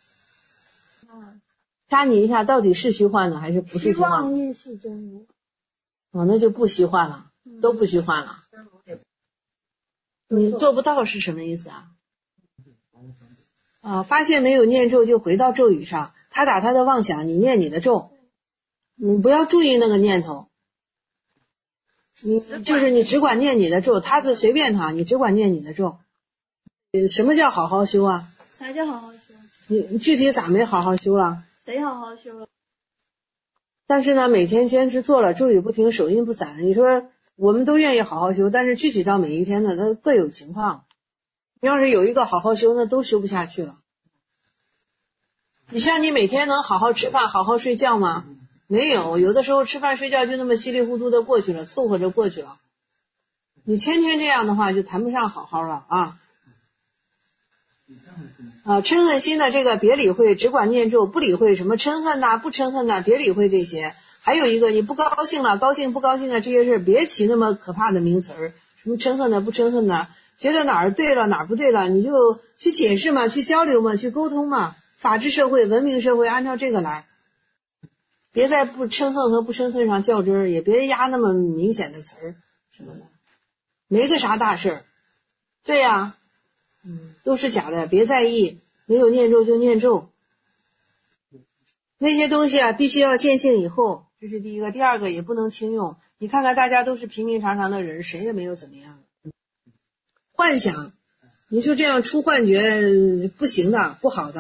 掐你一下，到底是虚幻的还是不是虚幻？ 虚妄亦是真如。 哦，那就不虚幻了，都不虚幻了。你做不到是什么意思啊？啊，发现没有念咒就回到咒语上，他打他的妄想，你念你的咒。你不要注意那个念头，你就是你只管念你的咒，他就随便他，你只管念你的咒。什么叫好好修啊？ 啥叫好好修？ 你你具体咋没好好修了？ 谁好好修了？ 但是呢，每天坚持做了，咒语不停，手印不散。你说我们都愿意好好修，但是具体到每一天呢，它各有情况。你要是有一个好好修，那都修不下去了。你像你每天能好好吃饭、好好睡觉吗？没有，有的时候吃饭睡觉就那么稀里糊涂的过去了，凑合着过去了。你天天这样的话，就谈不上好好了啊。啊，嗔恨心的这个别理会，只管念咒，不理会什么嗔恨呐、不嗔恨呐，别理会这些。还有一个，你不高兴了，高兴不高兴啊，这些事别起那么可怕的名词儿，什么嗔恨的、不嗔恨的，觉得哪儿对了哪儿不对了，你就去解释嘛，去交流嘛，去沟通嘛。法治社会、文明社会，按照这个来。别在不嗔恨和不嗔恨上较真儿，也别压那么明显的词儿什么的，没个啥大事儿。对呀、啊，嗯，都是假的，别在意，没有念咒就念咒。那些东西啊，必须要见性以后，这是第一个。第二个也不能轻用。你看看大家都是平平常常的人，谁也没有怎么样。幻想，你说这样出幻觉不行的，不好的。